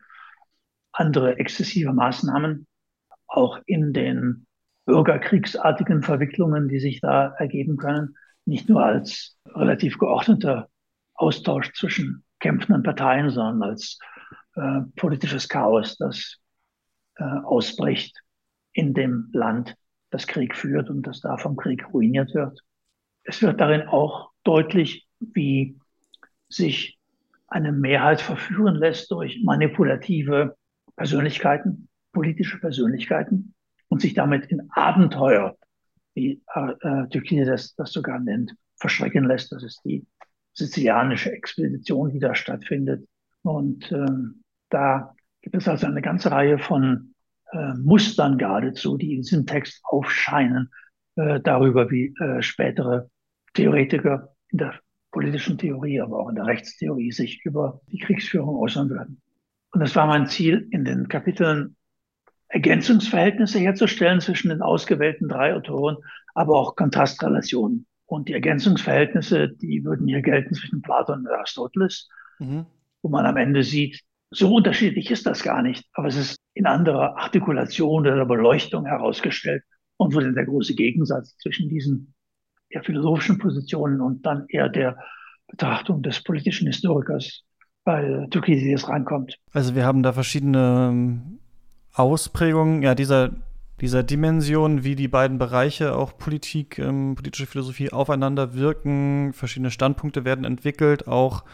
Speaker 1: andere exzessive Maßnahmen, auch in den bürgerkriegsartigen Verwicklungen, die sich da ergeben können, nicht nur als relativ geordneter Austausch zwischen kämpfenden Parteien, sondern als politisches Chaos, das ausbricht in dem Land, das Krieg führt und das da vom Krieg ruiniert wird. Es wird darin auch deutlich, wie sich eine Mehrheit verführen lässt durch manipulative Persönlichkeiten, politische Persönlichkeiten und sich damit in Abenteuer, wie Thukydides das sogar nennt, verstricken lässt. Das ist die sizilianische Expedition, die da stattfindet. Und da gibt es also eine ganze Reihe von Mustern geradezu, die in diesem Text aufscheinen, darüber, wie spätere Theoretiker in der politischen Theorie, aber auch in der Rechtstheorie sich über die Kriegsführung äußern würden. Und das war mein Ziel, in den Kapiteln Ergänzungsverhältnisse herzustellen zwischen den ausgewählten drei Autoren, aber auch Kontrastrelationen. Und die Ergänzungsverhältnisse, die würden hier gelten zwischen Platon und Aristoteles, wo man am Ende sieht, so unterschiedlich ist das gar nicht, aber es ist in anderer Artikulation oder Beleuchtung herausgestellt und wo denn der große Gegensatz zwischen diesen eher philosophischen Positionen und dann eher der Betrachtung des politischen Historikers bei Thukydides reinkommt.
Speaker 2: Also wir haben da verschiedene Ausprägungen dieser Dimension, wie die beiden Bereiche, auch Politik, politische Philosophie, aufeinander wirken. Verschiedene Standpunkte werden entwickelt, auch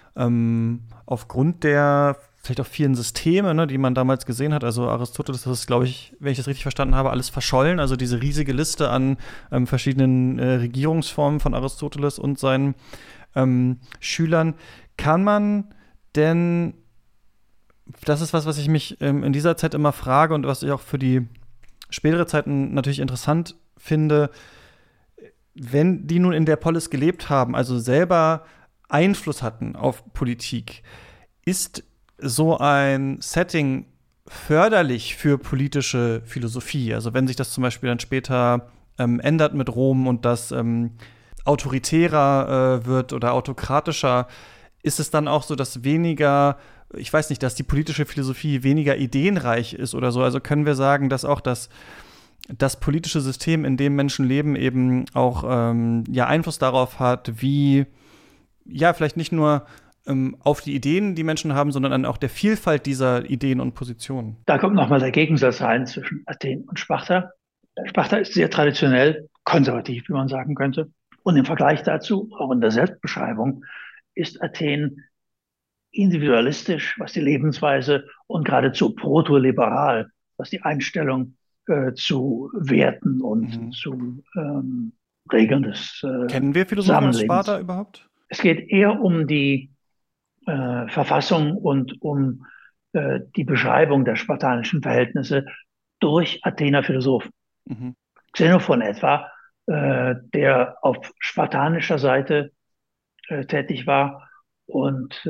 Speaker 2: aufgrund der vielleicht auch vielen Systeme, ne, die man damals gesehen hat. Also Aristoteles, das ist, glaube ich, wenn ich das richtig verstanden habe, alles verschollen. Also diese riesige Liste an verschiedenen Regierungsformen von Aristoteles und seinen Schülern. Kann man denn, das ist was ich mich in dieser Zeit immer frage und was ich auch für die spätere Zeiten natürlich interessant finde, wenn die nun in der Polis gelebt haben, also selber Einfluss hatten auf Politik, ist so ein Setting förderlich für politische Philosophie? Also wenn sich das zum Beispiel dann später ändert mit Rom und das autoritärer wird oder autokratischer, ist es dann auch so, dass weniger, ich weiß nicht, dass die politische Philosophie weniger ideenreich ist oder so? Also können wir sagen, dass auch das politische System, in dem Menschen leben, eben auch Einfluss darauf hat, wie vielleicht nicht nur auf die Ideen, die Menschen haben, sondern an auch der Vielfalt dieser Ideen und Positionen.
Speaker 1: Da kommt nochmal der Gegensatz rein zwischen Athen und Sparta. Sparta ist sehr traditionell, konservativ, wie man sagen könnte. Und im Vergleich dazu, auch in der Selbstbeschreibung, ist Athen individualistisch, was die Lebensweise und geradezu protoliberal, was die Einstellung zu Werten und zu Regeln des
Speaker 2: Kennen wir Philosophen aus Sparta überhaupt?
Speaker 1: Es geht eher um die Verfassung und um die Beschreibung der spartanischen Verhältnisse durch Athener Philosophen. Xenophon etwa, der auf spartanischer Seite tätig war und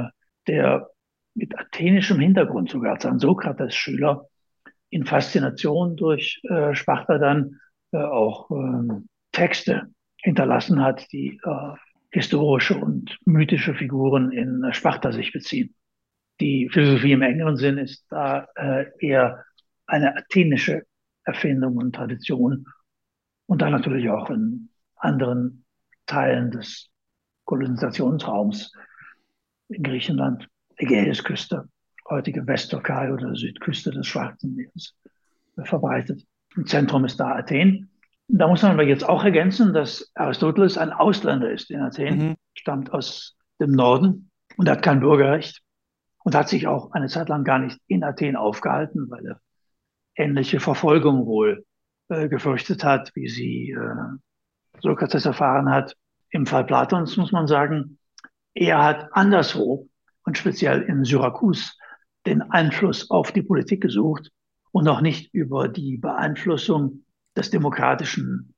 Speaker 1: der mit athenischem Hintergrund sogar als ein Sokrates-Schüler in Faszination durch Sparta dann auch Texte hinterlassen hat, die historische und mythische Figuren in Sparta sich beziehen. Die Philosophie im engeren Sinn ist da eher eine athenische Erfindung und Tradition und dann natürlich auch in anderen Teilen des Kolonisationsraums in Griechenland, Ägäisküste, heutige Westtürkei oder Südküste des Schwarzen Meeres verbreitet. Im Zentrum ist da Athen. Da muss man aber jetzt auch ergänzen, dass Aristoteles ein Ausländer ist in Athen, stammt aus dem Norden und hat kein Bürgerrecht und hat sich auch eine Zeit lang gar nicht in Athen aufgehalten, weil er ähnliche Verfolgung wohl gefürchtet hat, wie sie Sokrates erfahren hat. Im Fall Platons muss man sagen, er hat anderswo und speziell in Syrakus den Einfluss auf die Politik gesucht und auch nicht über die Beeinflussung des demokratischen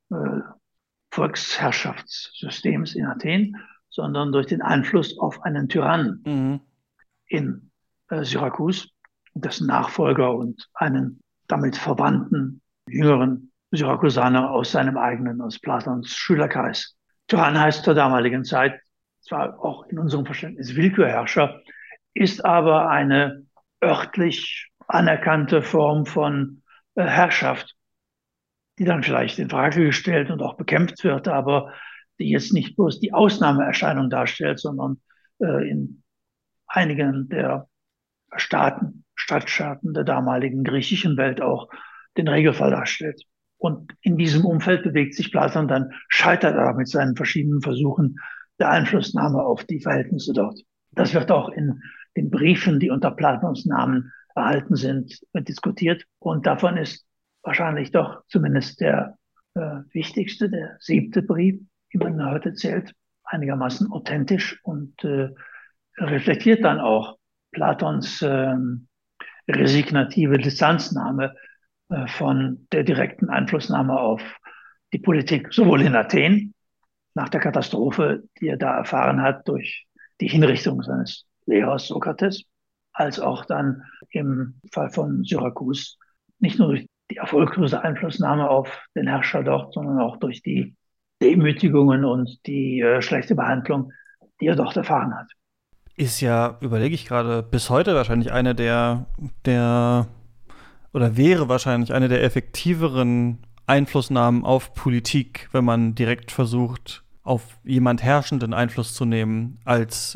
Speaker 1: Volksherrschaftssystems in Athen, sondern durch den Einfluss auf einen Tyrannen in Syrakus, dessen Nachfolger und einen damit verwandten jüngeren Syrakusaner aus seinem eigenen, aus Platons Schülerkreis. Tyrann heißt zur damaligen Zeit, zwar auch in unserem Verständnis Willkürherrscher, ist aber eine örtlich anerkannte Form von Herrschaft, die dann vielleicht in Frage gestellt und auch bekämpft wird, aber die jetzt nicht bloß die Ausnahmeerscheinung darstellt, sondern in einigen der Stadtstaaten der damaligen griechischen Welt auch den Regelfall darstellt. Und in diesem Umfeld bewegt sich Platon dann, scheitert er mit seinen verschiedenen Versuchen der Einflussnahme auf die Verhältnisse dort. Das wird auch in den Briefen, die unter Platons Namen erhalten sind, diskutiert. Und davon ist wahrscheinlich doch zumindest der wichtigste, der 7. Brief, wie man heute zählt, einigermaßen authentisch und reflektiert dann auch Platons resignative Distanznahme von der direkten Einflussnahme auf die Politik, sowohl in Athen nach der Katastrophe, die er da erfahren hat durch die Hinrichtung seines Lehrers Sokrates, als auch dann im Fall von Syrakus nicht nur durch die erfolglose Einflussnahme auf den Herrscher dort, sondern auch durch die Demütigungen und die schlechte Behandlung, die er dort erfahren hat.
Speaker 2: Ist ja, überlege ich gerade, bis heute wahrscheinlich eine der oder wäre wahrscheinlich eine der effektiveren Einflussnahmen auf Politik, wenn man direkt versucht, auf jemand Herrschenden Einfluss zu nehmen, als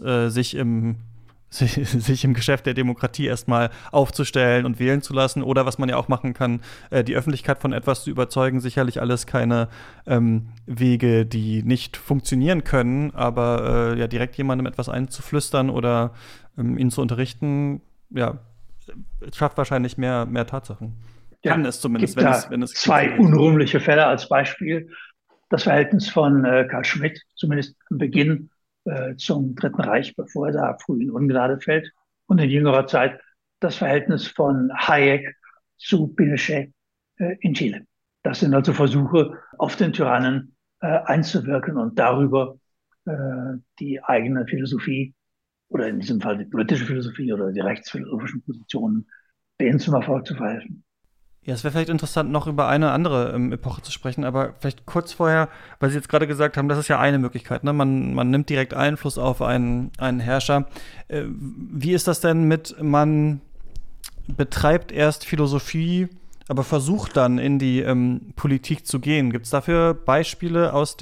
Speaker 2: sich im Geschäft der Demokratie erstmal aufzustellen und wählen zu lassen. Oder was man ja auch machen kann, die Öffentlichkeit von etwas zu überzeugen. Sicherlich alles keine Wege, die nicht funktionieren können, aber ja, direkt jemandem etwas einzuflüstern oder ihn zu unterrichten, ja, schafft wahrscheinlich mehr Tatsachen.
Speaker 1: Ja,
Speaker 2: Kann es zumindest,
Speaker 1: gibt da
Speaker 2: wenn es
Speaker 1: zwei
Speaker 2: funktioniert.
Speaker 1: unrühmliche Fälle als Beispiel. Das Verhältnis von Karl Schmidt, zumindest am Beginn zum Dritten Reich, bevor er da früh in Ungnade fällt. Und in jüngerer Zeit das Verhältnis von Hayek zu Pinochet in Chile. Das sind also Versuche, auf den Tyrannen einzuwirken und darüber die eigene Philosophie oder in diesem Fall die politische Philosophie oder die rechtsphilosophischen Positionen denen zum Erfolg zu verhelfen.
Speaker 2: Ja, es wäre vielleicht interessant, noch über eine andere Epoche zu sprechen, aber vielleicht kurz vorher, weil Sie jetzt gerade gesagt haben, das ist ja eine Möglichkeit, ne? Man nimmt direkt Einfluss auf einen Herrscher. Wie ist das denn man betreibt erst Philosophie, aber versucht dann in die Politik zu gehen? Gibt es dafür Beispiele aus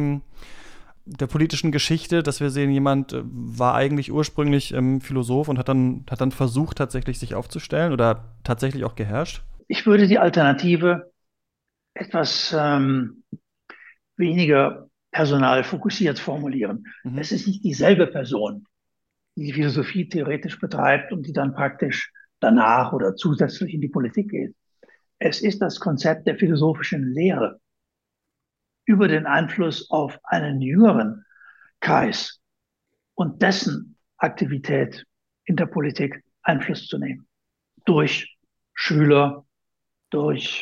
Speaker 2: der politischen Geschichte, dass wir sehen, jemand war eigentlich ursprünglich Philosoph und hat dann versucht, tatsächlich sich aufzustellen oder tatsächlich auch geherrscht?
Speaker 1: Ich würde die Alternative etwas weniger personalfokussiert formulieren.
Speaker 2: Mhm.
Speaker 1: Es ist nicht dieselbe Person, die die Philosophie theoretisch betreibt und die dann praktisch danach oder zusätzlich in die Politik geht. Es ist das Konzept der philosophischen Lehre über den Einfluss auf einen jüngeren Kreis und dessen Aktivität in der Politik Einfluss zu nehmen. Durch Schüler, durch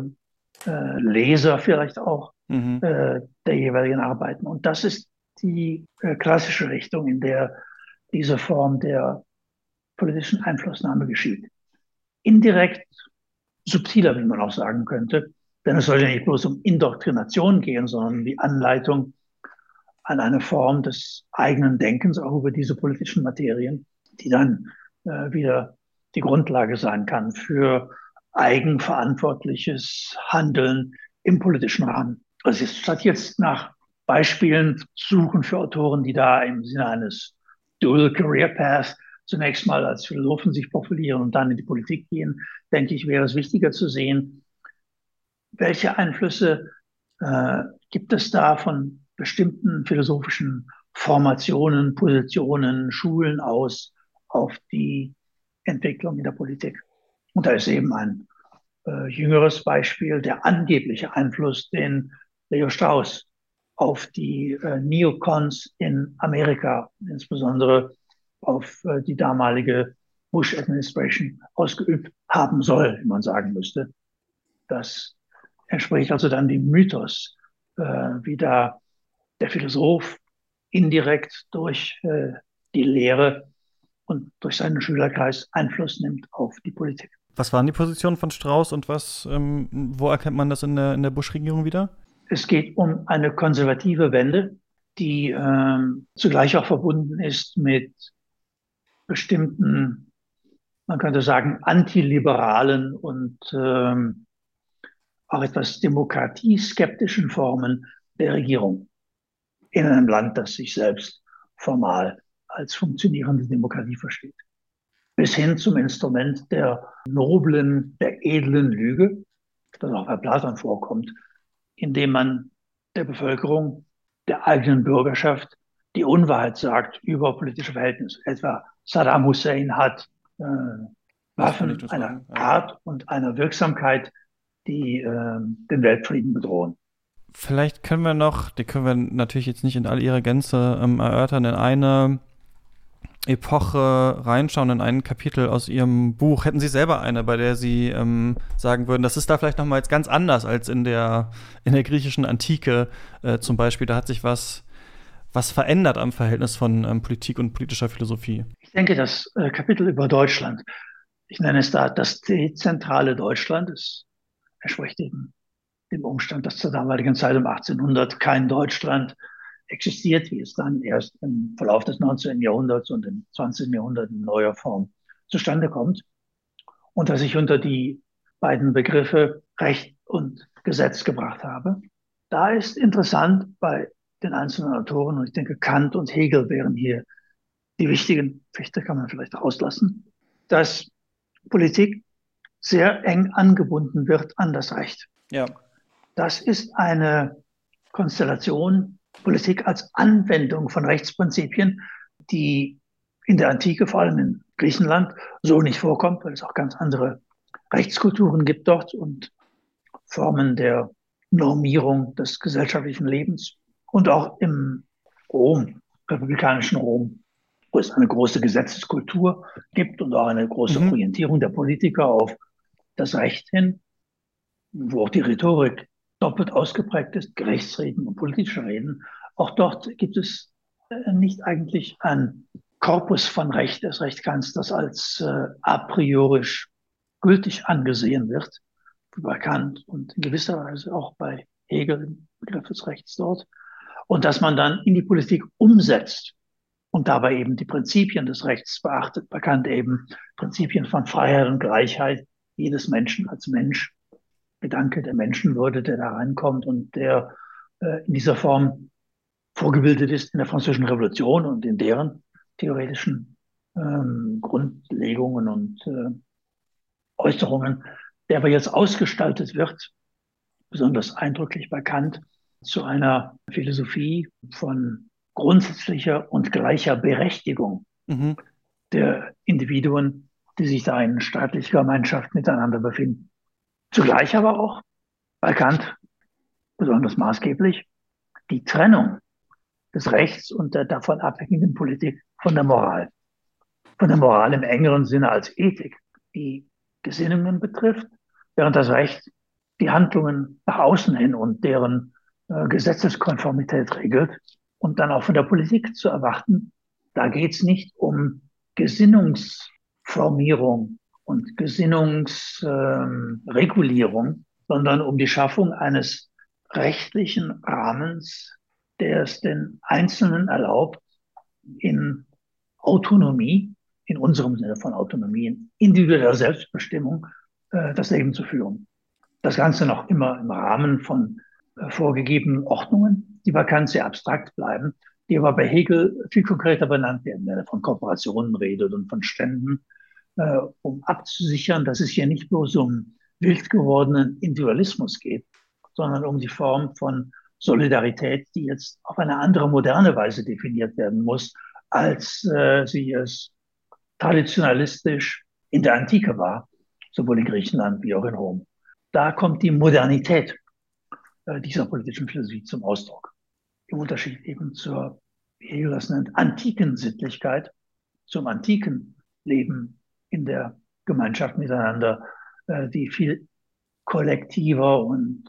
Speaker 1: Leser vielleicht auch
Speaker 2: Mhm.
Speaker 1: der jeweiligen Arbeiten. Und das ist die klassische Richtung, in der diese Form der politischen Einflussnahme geschieht. Indirekt subtiler, wie man auch sagen könnte, denn es soll ja nicht bloß um Indoktrination gehen, sondern die Anleitung an eine Form des eigenen Denkens auch über diese politischen Materien, die dann wieder die Grundlage sein kann für eigenverantwortliches Handeln im politischen Rahmen. Also statt jetzt nach Beispielen zu suchen für Autoren, die da im Sinne eines Dual Career Path zunächst mal als Philosophen sich profilieren und dann in die Politik gehen, denke ich, wäre es wichtiger zu sehen, welche Einflüsse gibt es da von bestimmten philosophischen Formationen, Positionen, Schulen aus auf die Entwicklung in der Politik. Und da ist eben ein jüngeres Beispiel der angebliche Einfluss, den Leo Strauss auf die Neocons in Amerika, insbesondere auf die damalige Bush-Administration ausgeübt haben soll, wie man sagen müsste. Das entspricht also dann dem Mythos, wie da der Philosoph indirekt durch die Lehre und durch seinen Schülerkreis Einfluss nimmt auf die Politik.
Speaker 2: Was waren die Positionen von Strauß und wo erkennt man das in der Bush-Regierung wieder?
Speaker 1: Es geht um eine konservative Wende, die zugleich auch verbunden ist mit bestimmten, man könnte sagen, antiliberalen und auch etwas demokratieskeptischen Formen der Regierung in einem Land, das sich selbst formal als funktionierende Demokratie versteht. Bis hin zum Instrument der noblen, der edlen Lüge, das auch bei Platon vorkommt, indem man der Bevölkerung, der eigenen Bürgerschaft die Unwahrheit sagt über politische Verhältnisse. Etwa Saddam Hussein hat
Speaker 2: Was
Speaker 1: Waffen einer Art und einer Wirksamkeit, die den Weltfrieden bedrohen.
Speaker 2: Vielleicht können wir natürlich jetzt nicht in all ihrer Gänze erörtern, in Epoche reinschauen in ein Kapitel aus Ihrem Buch. Hätten Sie selber eine, bei der Sie sagen würden, das ist da vielleicht nochmal jetzt ganz anders als in der griechischen Antike zum Beispiel? Da hat sich was verändert am Verhältnis von Politik und politischer Philosophie.
Speaker 1: Ich denke, das Kapitel über Deutschland, ich nenne es da das dezentrale Deutschland, es entspricht eben dem Umstand, dass zur damaligen Zeit um 1800 kein Deutschland existiert, wie es dann erst im Verlauf des 19. Jahrhunderts und im 20. Jahrhundert in neuer Form zustande kommt. Und dass ich unter die beiden Begriffe Recht und Gesetz gebracht habe. Da ist interessant bei den einzelnen Autoren, und ich denke, Kant und Hegel wären hier die wichtigen, Fichte kann man vielleicht auslassen, dass Politik sehr eng angebunden wird an das Recht.
Speaker 2: Ja.
Speaker 1: Das ist eine Konstellation, Politik als Anwendung von Rechtsprinzipien, die in der Antike, vor allem in Griechenland, so nicht vorkommt, weil es auch ganz andere Rechtskulturen gibt dort und Formen der Normierung des gesellschaftlichen Lebens. Und auch im Rom, republikanischen Rom, wo es eine große Gesetzeskultur gibt und auch eine große Orientierung der Politiker auf das Recht hin, wo auch die Rhetorik doppelt ausgeprägt ist, Gerichtsreden und politische Reden. Auch dort gibt es nicht eigentlich ein Korpus von Recht des Rechtskants, das als a priori gültig angesehen wird, wie bei Kant und in gewisser Weise auch bei Hegel im Begriff des Rechts dort, und dass man dann in die Politik umsetzt und dabei eben die Prinzipien des Rechts beachtet, bei Kant eben Prinzipien von Freiheit und Gleichheit jedes Menschen als Mensch, Gedanke der Menschenwürde, der da reinkommt und der in dieser Form vorgebildet ist in der Französischen Revolution und in deren theoretischen Grundlegungen und Äußerungen, der aber jetzt ausgestaltet wird, besonders eindrücklich bei Kant, zu einer Philosophie von grundsätzlicher und gleicher Berechtigung der Individuen, die sich da in staatlicher Gemeinschaft miteinander befinden. Zugleich aber auch bei Kant besonders maßgeblich die Trennung des Rechts und der davon abhängigen Politik von der Moral. Von der Moral im engeren Sinne als Ethik, die Gesinnungen betrifft, während das Recht die Handlungen nach außen hin und deren Gesetzeskonformität regelt. Und dann auch von der Politik zu erwarten, da geht es nicht um Gesinnungsformierung und Gesinnungsregulierung, sondern um die Schaffung eines rechtlichen Rahmens, der es den Einzelnen erlaubt, in Autonomie, in unserem Sinne von Autonomie, in individueller Selbstbestimmung, das Leben zu führen. Das Ganze noch immer im Rahmen von vorgegebenen Ordnungen, die bei Kant sehr abstrakt bleiben, die aber bei Hegel viel konkreter benannt werden, wenn er von Kooperationen redet und von Ständen, um abzusichern, dass es hier nicht bloß um wild gewordenen Individualismus geht, sondern um die Form von Solidarität, die jetzt auf eine andere moderne Weise definiert werden muss, als sie es traditionalistisch in der Antike war, sowohl in Griechenland wie auch in Rom. Da kommt die Modernität dieser politischen Philosophie zum Ausdruck. Im Unterschied eben zur, wie Hegel das nennt, antiken Sittlichkeit, zum antiken Leben in der Gemeinschaft miteinander, die viel kollektiver und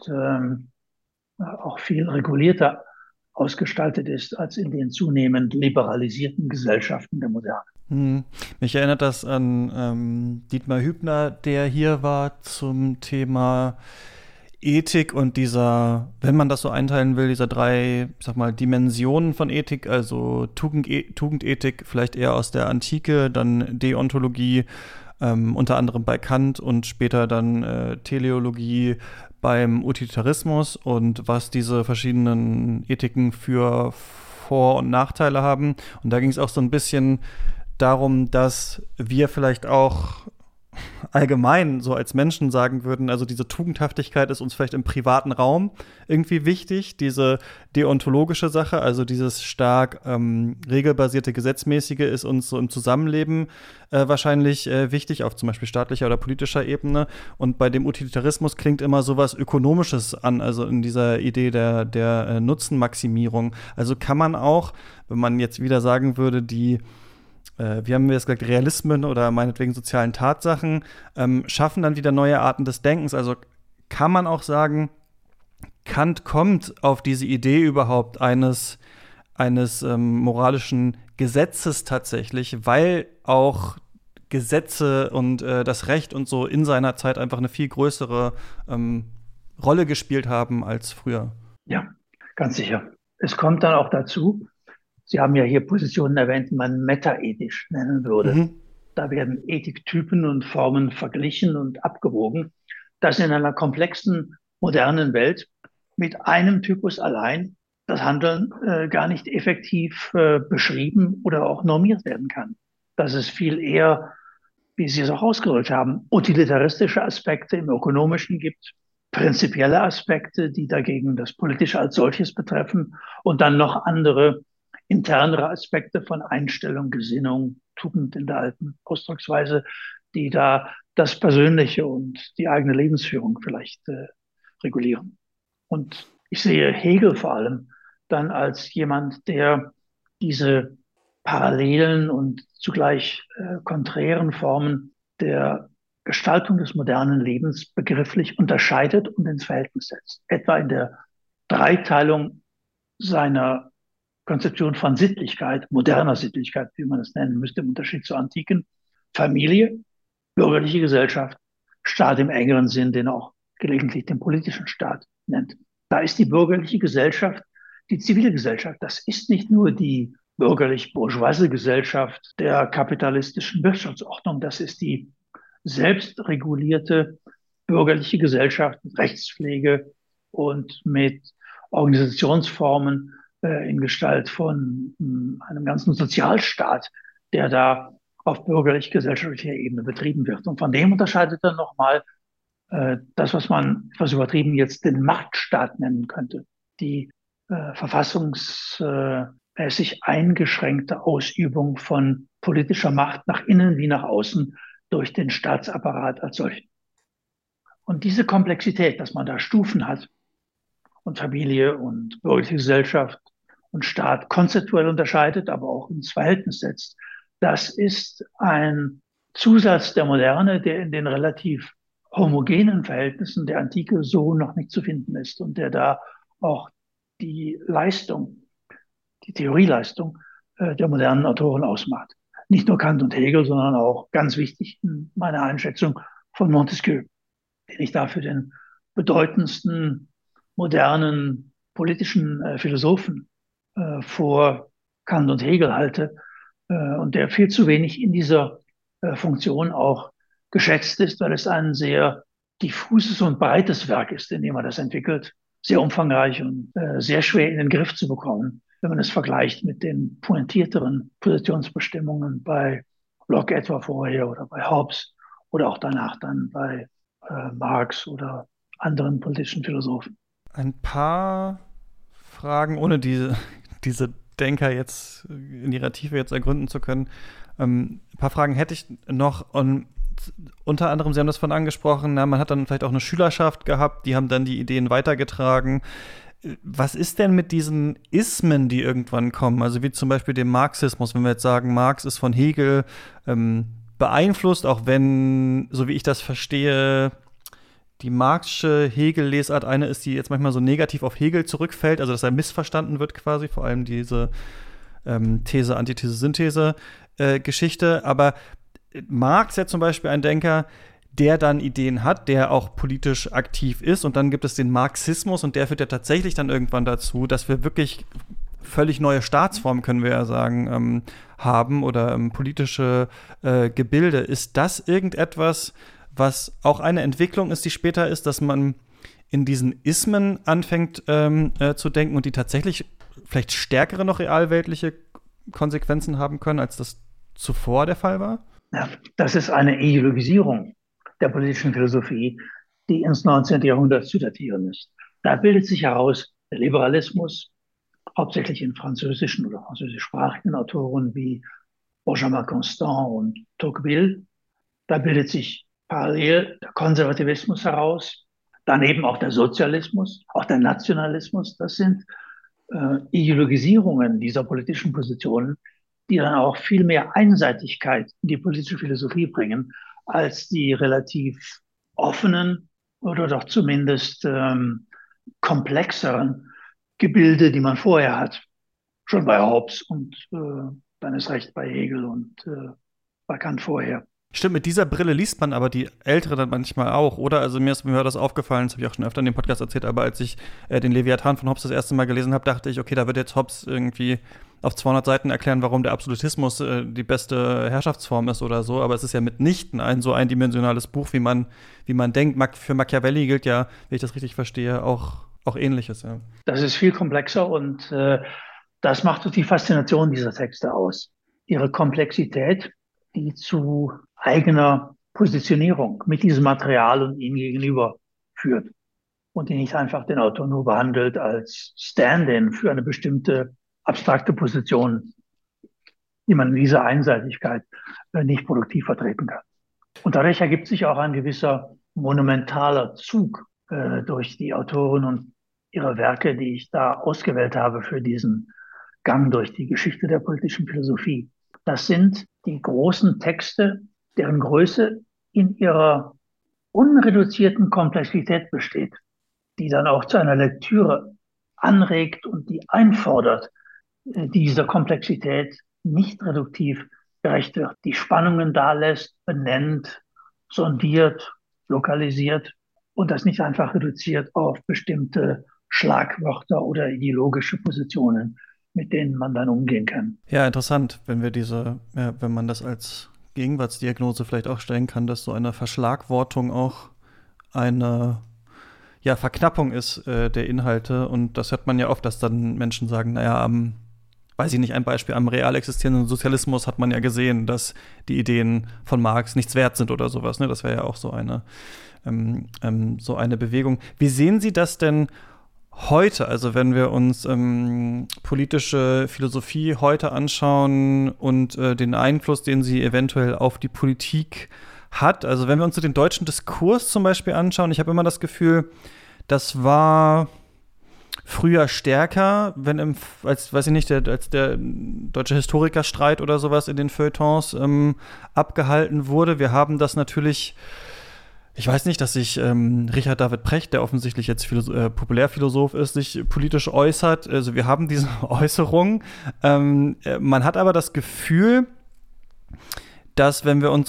Speaker 1: auch viel regulierter ausgestaltet ist als in den zunehmend liberalisierten Gesellschaften der Moderne.
Speaker 2: Mich erinnert das an Dietmar Hübner, der hier war zum Thema Ethik und dieser, wenn man das so einteilen will, dieser drei, ich sag mal, Dimensionen von Ethik, also Tugendethik vielleicht eher aus der Antike, dann Deontologie, unter anderem bei Kant und später dann Teleologie beim Utilitarismus und was diese verschiedenen Ethiken für Vor- und Nachteile haben. Und da ging es auch so ein bisschen darum, dass wir vielleicht auch allgemein so als Menschen sagen würden, also diese Tugendhaftigkeit ist uns vielleicht im privaten Raum irgendwie wichtig, diese deontologische Sache, also dieses stark regelbasierte Gesetzmäßige ist uns so im Zusammenleben wahrscheinlich wichtig, auf zum Beispiel staatlicher oder politischer Ebene. Und bei dem Utilitarismus klingt immer sowas Ökonomisches an, also in dieser Idee der Nutzenmaximierung. Also kann man auch, wenn man jetzt wieder sagen würde, die wie haben wir es gesagt, Realismen oder meinetwegen sozialen Tatsachen, schaffen dann wieder neue Arten des Denkens. Also kann man auch sagen, Kant kommt auf diese Idee überhaupt eines moralischen Gesetzes tatsächlich, weil auch Gesetze und das Recht und so in seiner Zeit einfach eine viel größere Rolle gespielt haben als früher.
Speaker 1: Ja, ganz sicher. Es kommt dann auch dazu, Sie haben ja hier Positionen erwähnt, die man metaethisch nennen würde.
Speaker 2: Mhm.
Speaker 1: Da werden Ethiktypen und Formen verglichen und abgewogen, dass in einer komplexen, modernen Welt mit einem Typus allein das Handeln gar nicht effektiv beschrieben oder auch normiert werden kann. Dass es viel eher, wie Sie es auch ausgerollt haben, utilitaristische Aspekte im Ökonomischen gibt, prinzipielle Aspekte, die dagegen das Politische als solches betreffen und dann noch andere internere Aspekte von Einstellung, Gesinnung, Tugend in der alten Ausdrucksweise, die da das Persönliche und die eigene Lebensführung vielleicht regulieren. Und ich sehe Hegel vor allem dann als jemand, der diese parallelen und zugleich konträren Formen der Gestaltung des modernen Lebens begrifflich unterscheidet und ins Verhältnis setzt. Etwa in der Dreiteilung seiner Konzeption von Sittlichkeit, moderner Sittlichkeit, wie man es nennen müsste, im Unterschied zur antiken Familie, bürgerliche Gesellschaft, Staat im engeren Sinn, den auch gelegentlich den politischen Staat nennt. Da ist die bürgerliche Gesellschaft, die zivile Gesellschaft. Das ist nicht nur die bürgerlich-bourgeoise Gesellschaft der kapitalistischen Wirtschaftsordnung, das ist die selbstregulierte bürgerliche Gesellschaft mit Rechtspflege und mit Organisationsformen in Gestalt von einem ganzen Sozialstaat, der da auf bürgerlich-gesellschaftlicher Ebene betrieben wird. Und von dem unterscheidet er nochmal das, was man etwas übertrieben jetzt den Machtstaat nennen könnte. Die verfassungsmäßig eingeschränkte Ausübung von politischer Macht nach innen wie nach außen durch den Staatsapparat als solchen. Und diese Komplexität, dass man da Stufen hat und Familie und bürgerliche Gesellschaft und Staat konzeptuell unterscheidet, aber auch ins Verhältnis setzt, das ist ein Zusatz der Moderne, der in den relativ homogenen Verhältnissen der Antike so noch nicht zu finden ist und der da auch die Leistung, die Theorieleistung der modernen Autoren ausmacht. Nicht nur Kant und Hegel, sondern auch ganz wichtig in meiner Einschätzung von Montesquieu, den ich dafür den bedeutendsten modernen politischen Philosophen vor Kant und Hegel halte und der viel zu wenig in dieser Funktion auch geschätzt ist, weil es ein sehr diffuses und breites Werk ist, in dem er das entwickelt, sehr umfangreich und sehr schwer in den Griff zu bekommen, wenn man es vergleicht mit den pointierteren Positionsbestimmungen bei Locke etwa vorher oder bei Hobbes oder auch danach dann bei Marx oder anderen politischen Philosophen.
Speaker 2: Ein paar Fragen, ohne diese Denker jetzt in ihrer Tiefe jetzt ergründen zu können. Ein paar Fragen hätte ich noch. Und unter anderem, Sie haben das von angesprochen, man hat dann vielleicht auch eine Schülerschaft gehabt, die haben dann die Ideen weitergetragen. Was ist denn mit diesen Ismen, die irgendwann kommen? Also wie zum Beispiel dem Marxismus, wenn wir jetzt sagen, Marx ist von Hegel beeinflusst, auch wenn, so wie ich das verstehe, die Marxische Hegel-Lesart eine ist, die jetzt manchmal so negativ auf Hegel zurückfällt, also dass er missverstanden wird quasi, vor allem diese These, Antithese, Synthese-Geschichte. Aber Marx ja zum Beispiel ein Denker, der dann Ideen hat, der auch politisch aktiv ist. Und dann gibt es den Marxismus und der führt ja tatsächlich dann irgendwann dazu, dass wir wirklich völlig neue Staatsformen, können wir ja sagen, haben oder politische Gebilde. Ist das irgendetwas, was auch eine Entwicklung ist, die später ist, dass man in diesen Ismen anfängt zu denken und die tatsächlich vielleicht stärkere noch realweltliche Konsequenzen haben können, als das zuvor der Fall war?
Speaker 1: Ja, das ist eine Ideologisierung der politischen Philosophie, die ins 19. Jahrhundert zu datieren ist. Da bildet sich heraus der Liberalismus, hauptsächlich in französischen oder französischsprachigen Autoren wie Benjamin Constant und Tocqueville. Da bildet sich parallel der Konservativismus heraus, daneben auch der Sozialismus, auch der Nationalismus. Das sind Ideologisierungen dieser politischen Positionen, die dann auch viel mehr Einseitigkeit in die politische Philosophie bringen, als die relativ offenen oder doch zumindest komplexeren Gebilde, die man vorher hat. Schon bei Hobbes und dann ist recht bei Hegel und bei Kant vorher.
Speaker 2: Stimmt, mit dieser Brille liest man aber die ältere dann manchmal auch, oder? Also mir war das aufgefallen, das habe ich auch schon öfter in dem Podcast erzählt, aber als ich den Leviathan von Hobbes das erste Mal gelesen habe, dachte ich, okay, da wird jetzt Hobbes irgendwie auf 200 Seiten erklären, warum der Absolutismus die beste Herrschaftsform ist oder so, aber es ist ja mitnichten ein so eindimensionales Buch, wie man denkt. Für Machiavelli gilt ja, wenn ich das richtig verstehe, auch Ähnliches, ja.
Speaker 1: Das ist viel komplexer und das macht die Faszination dieser Texte aus. Ihre Komplexität, die zu eigener Positionierung mit diesem Material und ihm gegenüber führt und die nicht einfach den Autor nur behandelt als Stand-in für eine bestimmte abstrakte Position, die man in dieser Einseitigkeit nicht produktiv vertreten kann. Und dadurch ergibt sich auch ein gewisser monumentaler Zug durch die Autoren und ihre Werke, die ich da ausgewählt habe für diesen Gang durch die Geschichte der politischen Philosophie. Das sind die großen Texte, deren Größe in ihrer unreduzierten Komplexität besteht, die dann auch zu einer Lektüre anregt und die einfordert, dieser Komplexität nicht reduktiv gerecht wird, die Spannungen dalässt, benennt, sondiert, lokalisiert und das nicht einfach reduziert auf bestimmte Schlagwörter oder ideologische Positionen, mit denen man dann umgehen kann.
Speaker 2: Ja, interessant, wenn man das als Gegenwartsdiagnose vielleicht auch stellen kann, dass so eine Verschlagwortung auch eine Verknappung ist der Inhalte. Und das hört man ja oft, dass dann Menschen sagen, naja, weiß ich nicht, ein Beispiel, am real existierenden Sozialismus hat man ja gesehen, dass die Ideen von Marx nichts wert sind oder sowas. Ne? Das wäre ja auch so eine Bewegung. Wie sehen Sie das denn heute, also wenn wir uns politische Philosophie heute anschauen und den Einfluss, den sie eventuell auf die Politik hat, also wenn wir uns so den deutschen Diskurs zum Beispiel anschauen, ich habe immer das Gefühl, das war früher stärker, als der deutsche Historikerstreit oder sowas in den Feuilletons abgehalten wurde. Wir haben das natürlich. Ich weiß nicht, dass sich Richard David Precht, der offensichtlich jetzt Populärphilosoph ist, sich politisch äußert. Also wir haben diese Äußerung. Man hat aber das Gefühl, dass wenn wir uns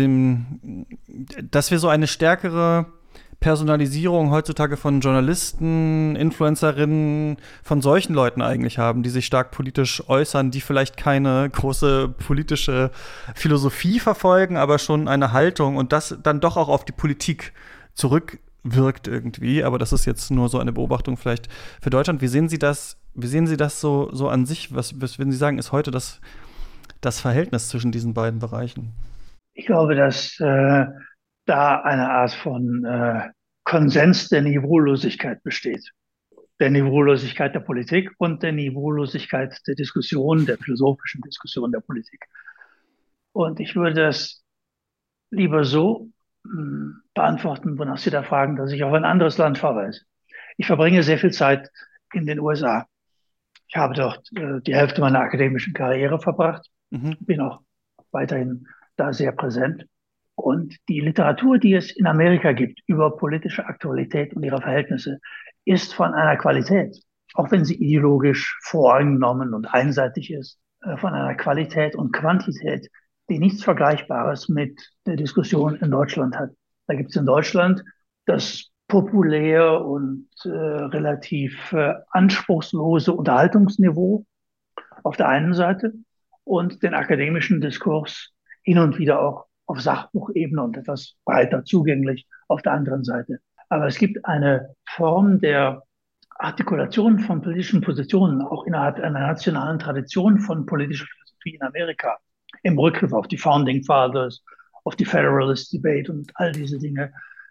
Speaker 2: dass wir so eine stärkere Personalisierung heutzutage von Journalisten, Influencerinnen, von solchen Leuten eigentlich haben, die sich stark politisch äußern, die vielleicht keine große politische Philosophie verfolgen, aber schon eine Haltung und das dann doch auch auf die Politik zurückwirkt irgendwie. Aber das ist jetzt nur so eine Beobachtung vielleicht für Deutschland. Wie sehen Sie das so an sich? Was würden Sie sagen, ist heute das Verhältnis zwischen diesen beiden Bereichen?
Speaker 1: Ich glaube, dass da eine Art von Konsens der Niveaulosigkeit besteht. Der Niveaulosigkeit der Politik und der Niveaulosigkeit der Diskussion, der philosophischen Diskussion der Politik. Und ich würde das lieber so beantworten, wonach Sie da fragen, dass ich auf ein anderes Land verweise. Ich verbringe sehr viel Zeit in den USA. Ich habe dort die Hälfte meiner akademischen Karriere verbracht, bin auch weiterhin da sehr präsent. Und die Literatur, die es in Amerika gibt über politische Aktualität und ihre Verhältnisse, ist von einer Qualität, auch wenn sie ideologisch voreingenommen und einseitig ist, von einer Qualität und Quantität, die nichts Vergleichbares mit der Diskussion in Deutschland hat. Da gibt es in Deutschland das populär und relativ anspruchslose Unterhaltungsniveau auf der einen Seite und den akademischen Diskurs hin und wieder auch auf Sachbuchebene und etwas breiter zugänglich auf der anderen Seite. Aber es gibt eine Form der Artikulation von politischen Positionen, auch innerhalb einer nationalen Tradition von politischer Philosophie in Amerika, im Rückgriff auf die Founding Fathers, auf die Federalist Debate und all diese Dinge,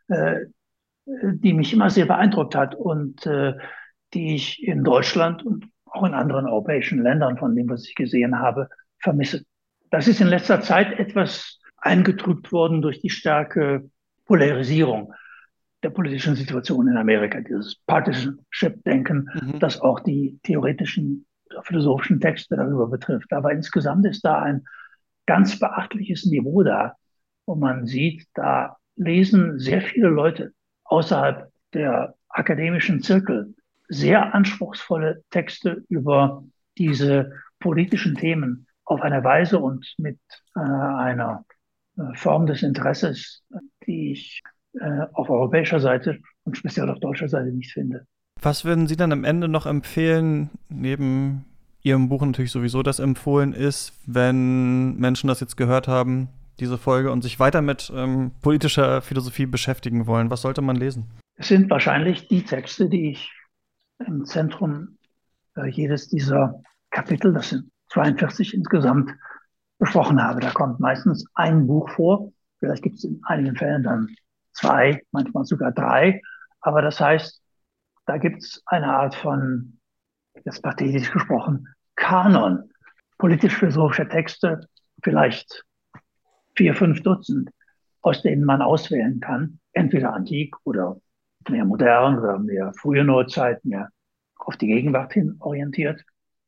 Speaker 1: die mich immer sehr beeindruckt hat und die ich in Deutschland und auch in anderen europäischen Ländern, von dem, was ich gesehen habe, vermisse. Das ist in letzter Zeit etwas eingetrübt worden durch die starke Polarisierung der politischen Situation in Amerika, dieses Partisanship-Denken, das auch die theoretischen philosophischen Texte darüber betrifft. Aber insgesamt ist da ein ganz beachtliches Niveau da, wo man sieht, da lesen sehr viele Leute außerhalb der akademischen Zirkel sehr anspruchsvolle Texte über diese politischen Themen auf eine Weise und mit einer Form des Interesses, die ich auf europäischer Seite und speziell auf deutscher Seite nicht finde.
Speaker 2: Was würden Sie dann am Ende noch empfehlen, neben Ihrem Buch natürlich sowieso, das empfohlen ist, wenn Menschen das jetzt gehört haben, diese Folge, und sich weiter mit politischer Philosophie beschäftigen wollen? Was sollte man lesen?
Speaker 1: Es sind wahrscheinlich die Texte, die ich im Zentrum jedes dieser Kapitel, das sind 42 insgesamt, besprochen habe. Da kommt meistens ein Buch vor. Vielleicht gibt es in einigen Fällen dann zwei, manchmal sogar drei. Aber das heißt, da gibt es eine Art von, jetzt pathetisch gesprochen, Kanon, politisch-philosophische Texte, vielleicht 4, 5 Dutzend, aus denen man auswählen kann, entweder antik oder mehr modern oder mehr frühe Neuzeit, mehr auf die Gegenwart hin orientiert.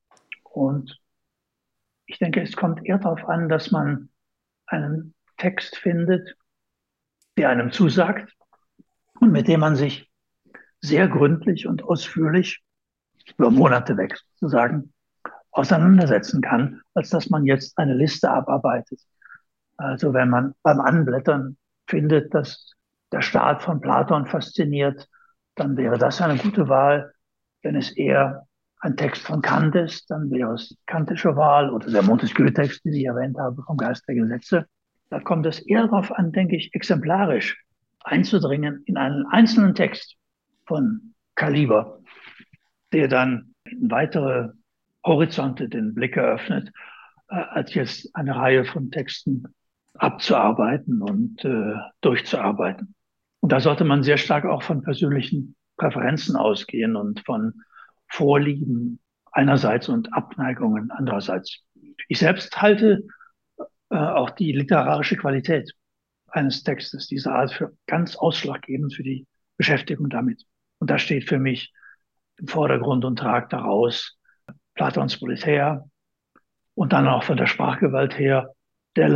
Speaker 1: Und ich denke, es kommt eher darauf an, dass man einen Text findet, der einem zusagt und mit dem man sich sehr gründlich und ausführlich über Monate weg sozusagen auseinandersetzen kann, als dass man jetzt eine Liste abarbeitet. Also wenn man beim Anblättern findet, dass der Staat von Platon fasziniert, dann wäre das eine gute Wahl. Wenn es eher ein Text von Kant ist, dann wäre es die kantische Wahl oder der Montesquieu-Text, den ich erwähnt habe, vom Geist der Gesetze. Da kommt es eher darauf an, denke ich, exemplarisch einzudringen in einen einzelnen Text von Kaliber, der dann in weitere Horizonte den Blick eröffnet, als jetzt eine Reihe von Texten abzuarbeiten und durchzuarbeiten. Und da sollte man sehr stark auch von persönlichen Präferenzen ausgehen und von Vorlieben einerseits und Abneigungen andererseits. Ich selbst halte auch die literarische Qualität eines Textes dieser Art für ganz ausschlaggebend für die Beschäftigung damit. Und da steht für mich im Vordergrund und tragt daraus Platons Politeia und dann auch von der Sprachgewalt her der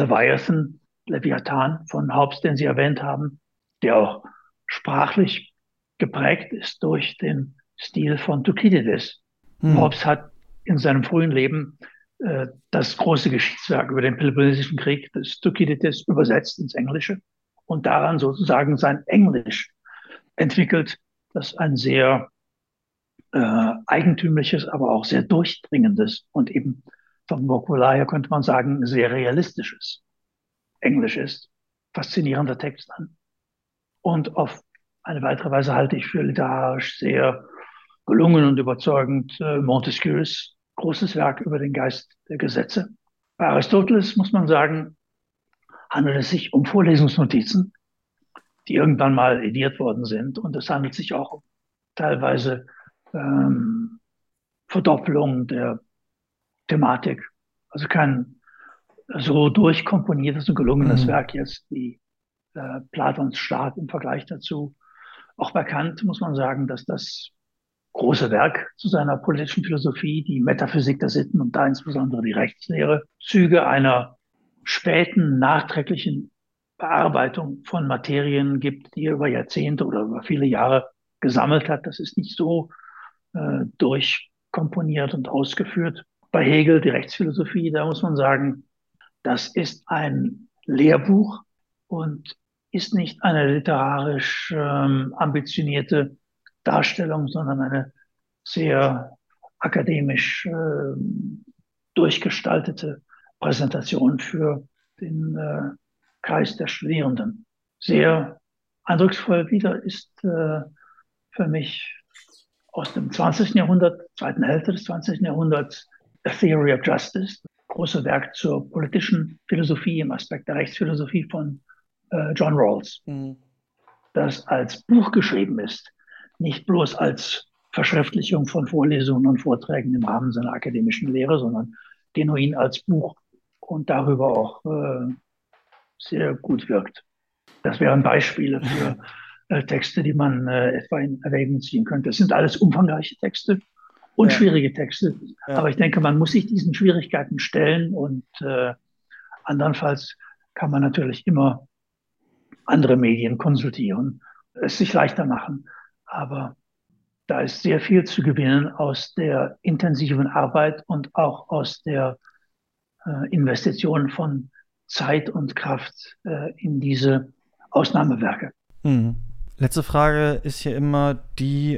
Speaker 1: Leviathan von Hobbes, den Sie erwähnt haben, der auch sprachlich geprägt ist durch den Stil von Thukydides. Hobbes hat in seinem frühen Leben das große Geschichtswerk über den Peloponnesischen Krieg des Thukydides übersetzt ins Englische und daran sozusagen sein Englisch entwickelt, das ein sehr eigentümliches, aber auch sehr durchdringendes und eben vom Vokabular her könnte man sagen, sehr realistisches Englisch ist. Faszinierender Text an. Und auf eine weitere Weise halte ich für literarisch sehr gelungen und überzeugend Montesquieus großes Werk über den Geist der Gesetze. Bei Aristoteles muss man sagen, handelt es sich um Vorlesungsnotizen, die irgendwann mal ediert worden sind. Und es handelt sich auch um teilweise Verdoppelung der Thematik. Also kein so durchkomponiertes und gelungenes Werk jetzt wie Platons Staat im Vergleich dazu. Auch bei Kant muss man sagen, dass das große Werk zu seiner politischen Philosophie, die Metaphysik der Sitten und da insbesondere die Rechtslehre, Züge einer späten, nachträglichen Bearbeitung von Materien gibt, die er über Jahrzehnte oder über viele Jahre gesammelt hat. Das ist nicht so durchkomponiert und ausgeführt. Bei Hegel, die Rechtsphilosophie, da muss man sagen, das ist ein Lehrbuch und ist nicht eine literarisch ambitionierte Darstellung, sondern eine sehr akademisch durchgestaltete Präsentation für den Kreis der Studierenden. Sehr eindrucksvoll wieder ist für mich aus dem 20. Jahrhundert, zweiten Hälfte des 20. Jahrhunderts, A Theory of Justice, große Werk zur politischen Philosophie im Aspekt der Rechtsphilosophie von John Rawls, das als Buch geschrieben ist, nicht bloß als Verschriftlichung von Vorlesungen und Vorträgen im Rahmen seiner akademischen Lehre, sondern genuin als Buch und darüber auch sehr gut wirkt. Das wären Beispiele für Texte, die man etwa in Erwägung ziehen könnte. Es sind alles umfangreiche Texte, und schwierige Texte. Ja. Aber ich denke, man muss sich diesen Schwierigkeiten stellen und andernfalls kann man natürlich immer andere Medien konsultieren, es sich leichter machen. Aber da ist sehr viel zu gewinnen aus der intensiven Arbeit und auch aus der Investition von Zeit und Kraft in diese Ausnahmewerke.
Speaker 2: Letzte Frage ist hier immer die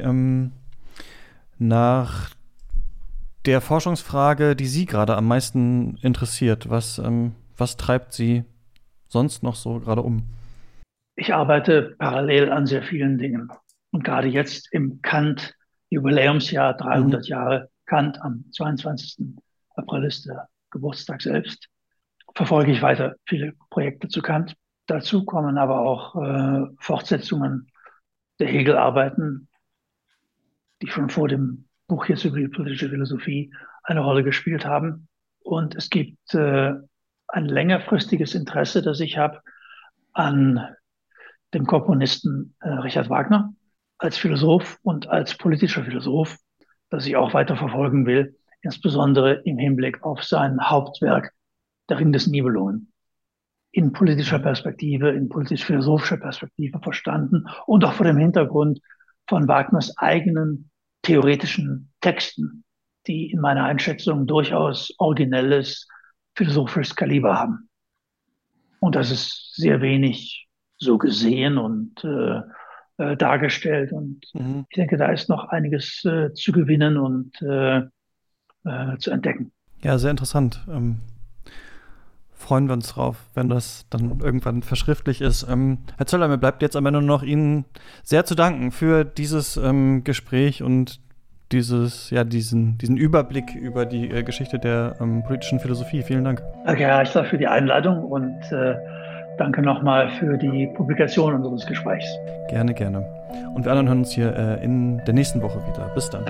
Speaker 2: nach der Forschungsfrage, die Sie gerade am meisten interessiert. Was treibt Sie sonst noch so gerade um?
Speaker 1: Ich arbeite parallel an sehr vielen Dingen. Und gerade jetzt im Kant-Jubiläumsjahr, 300 Jahre Kant, am 22. April ist der Geburtstag selbst, verfolge ich weiter viele Projekte zu Kant. Dazu kommen aber auch Fortsetzungen der Hegel-Arbeiten, die schon vor dem Buch jetzt über die politische Philosophie eine Rolle gespielt haben. Und es gibt ein längerfristiges Interesse, das ich habe an dem Komponisten Richard Wagner als Philosoph und als politischer Philosoph, das ich auch weiter verfolgen will, insbesondere im Hinblick auf sein Hauptwerk Der Ring des Nibelungen. In politischer Perspektive, in politisch-philosophischer Perspektive verstanden und auch vor dem Hintergrund von Wagners eigenen theoretischen Texten, die in meiner Einschätzung durchaus originelles philosophisches Kaliber haben. Und das ist sehr wenig so gesehen und dargestellt. Und ich denke, da ist noch einiges zu gewinnen und zu entdecken.
Speaker 2: Ja, sehr interessant. Freuen wir uns drauf, wenn das dann irgendwann verschriftlich ist. Herr Zöller, mir bleibt jetzt am Ende nur noch Ihnen sehr zu danken für dieses Gespräch und diesen Überblick über die Geschichte der politischen Philosophie. Vielen Dank.
Speaker 1: Danke, Herr Eichler, für die Einladung und danke nochmal für die Publikation unseres Gesprächs.
Speaker 2: Gerne, gerne. Und wir anderen hören uns hier in der nächsten Woche wieder. Bis dann.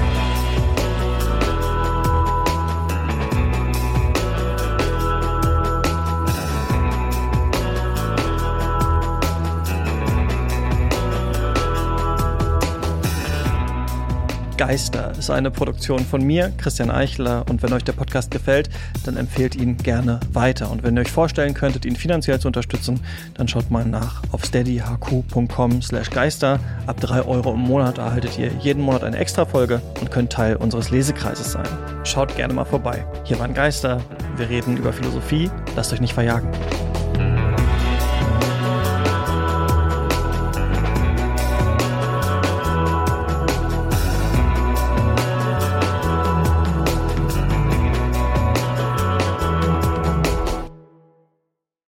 Speaker 2: Geister ist eine Produktion von mir, Christian Eichler, und wenn euch der Podcast gefällt, dann empfehlt ihn gerne weiter. Und wenn ihr euch vorstellen könntet, ihn finanziell zu unterstützen, dann schaut mal nach auf steadyhq.com/geister. Ab 3 € im Monat erhaltet ihr jeden Monat eine Extra-Folge und könnt Teil unseres Lesekreises sein. Schaut gerne mal vorbei. Hier waren Geister, wir reden über Philosophie, lasst euch nicht verjagen.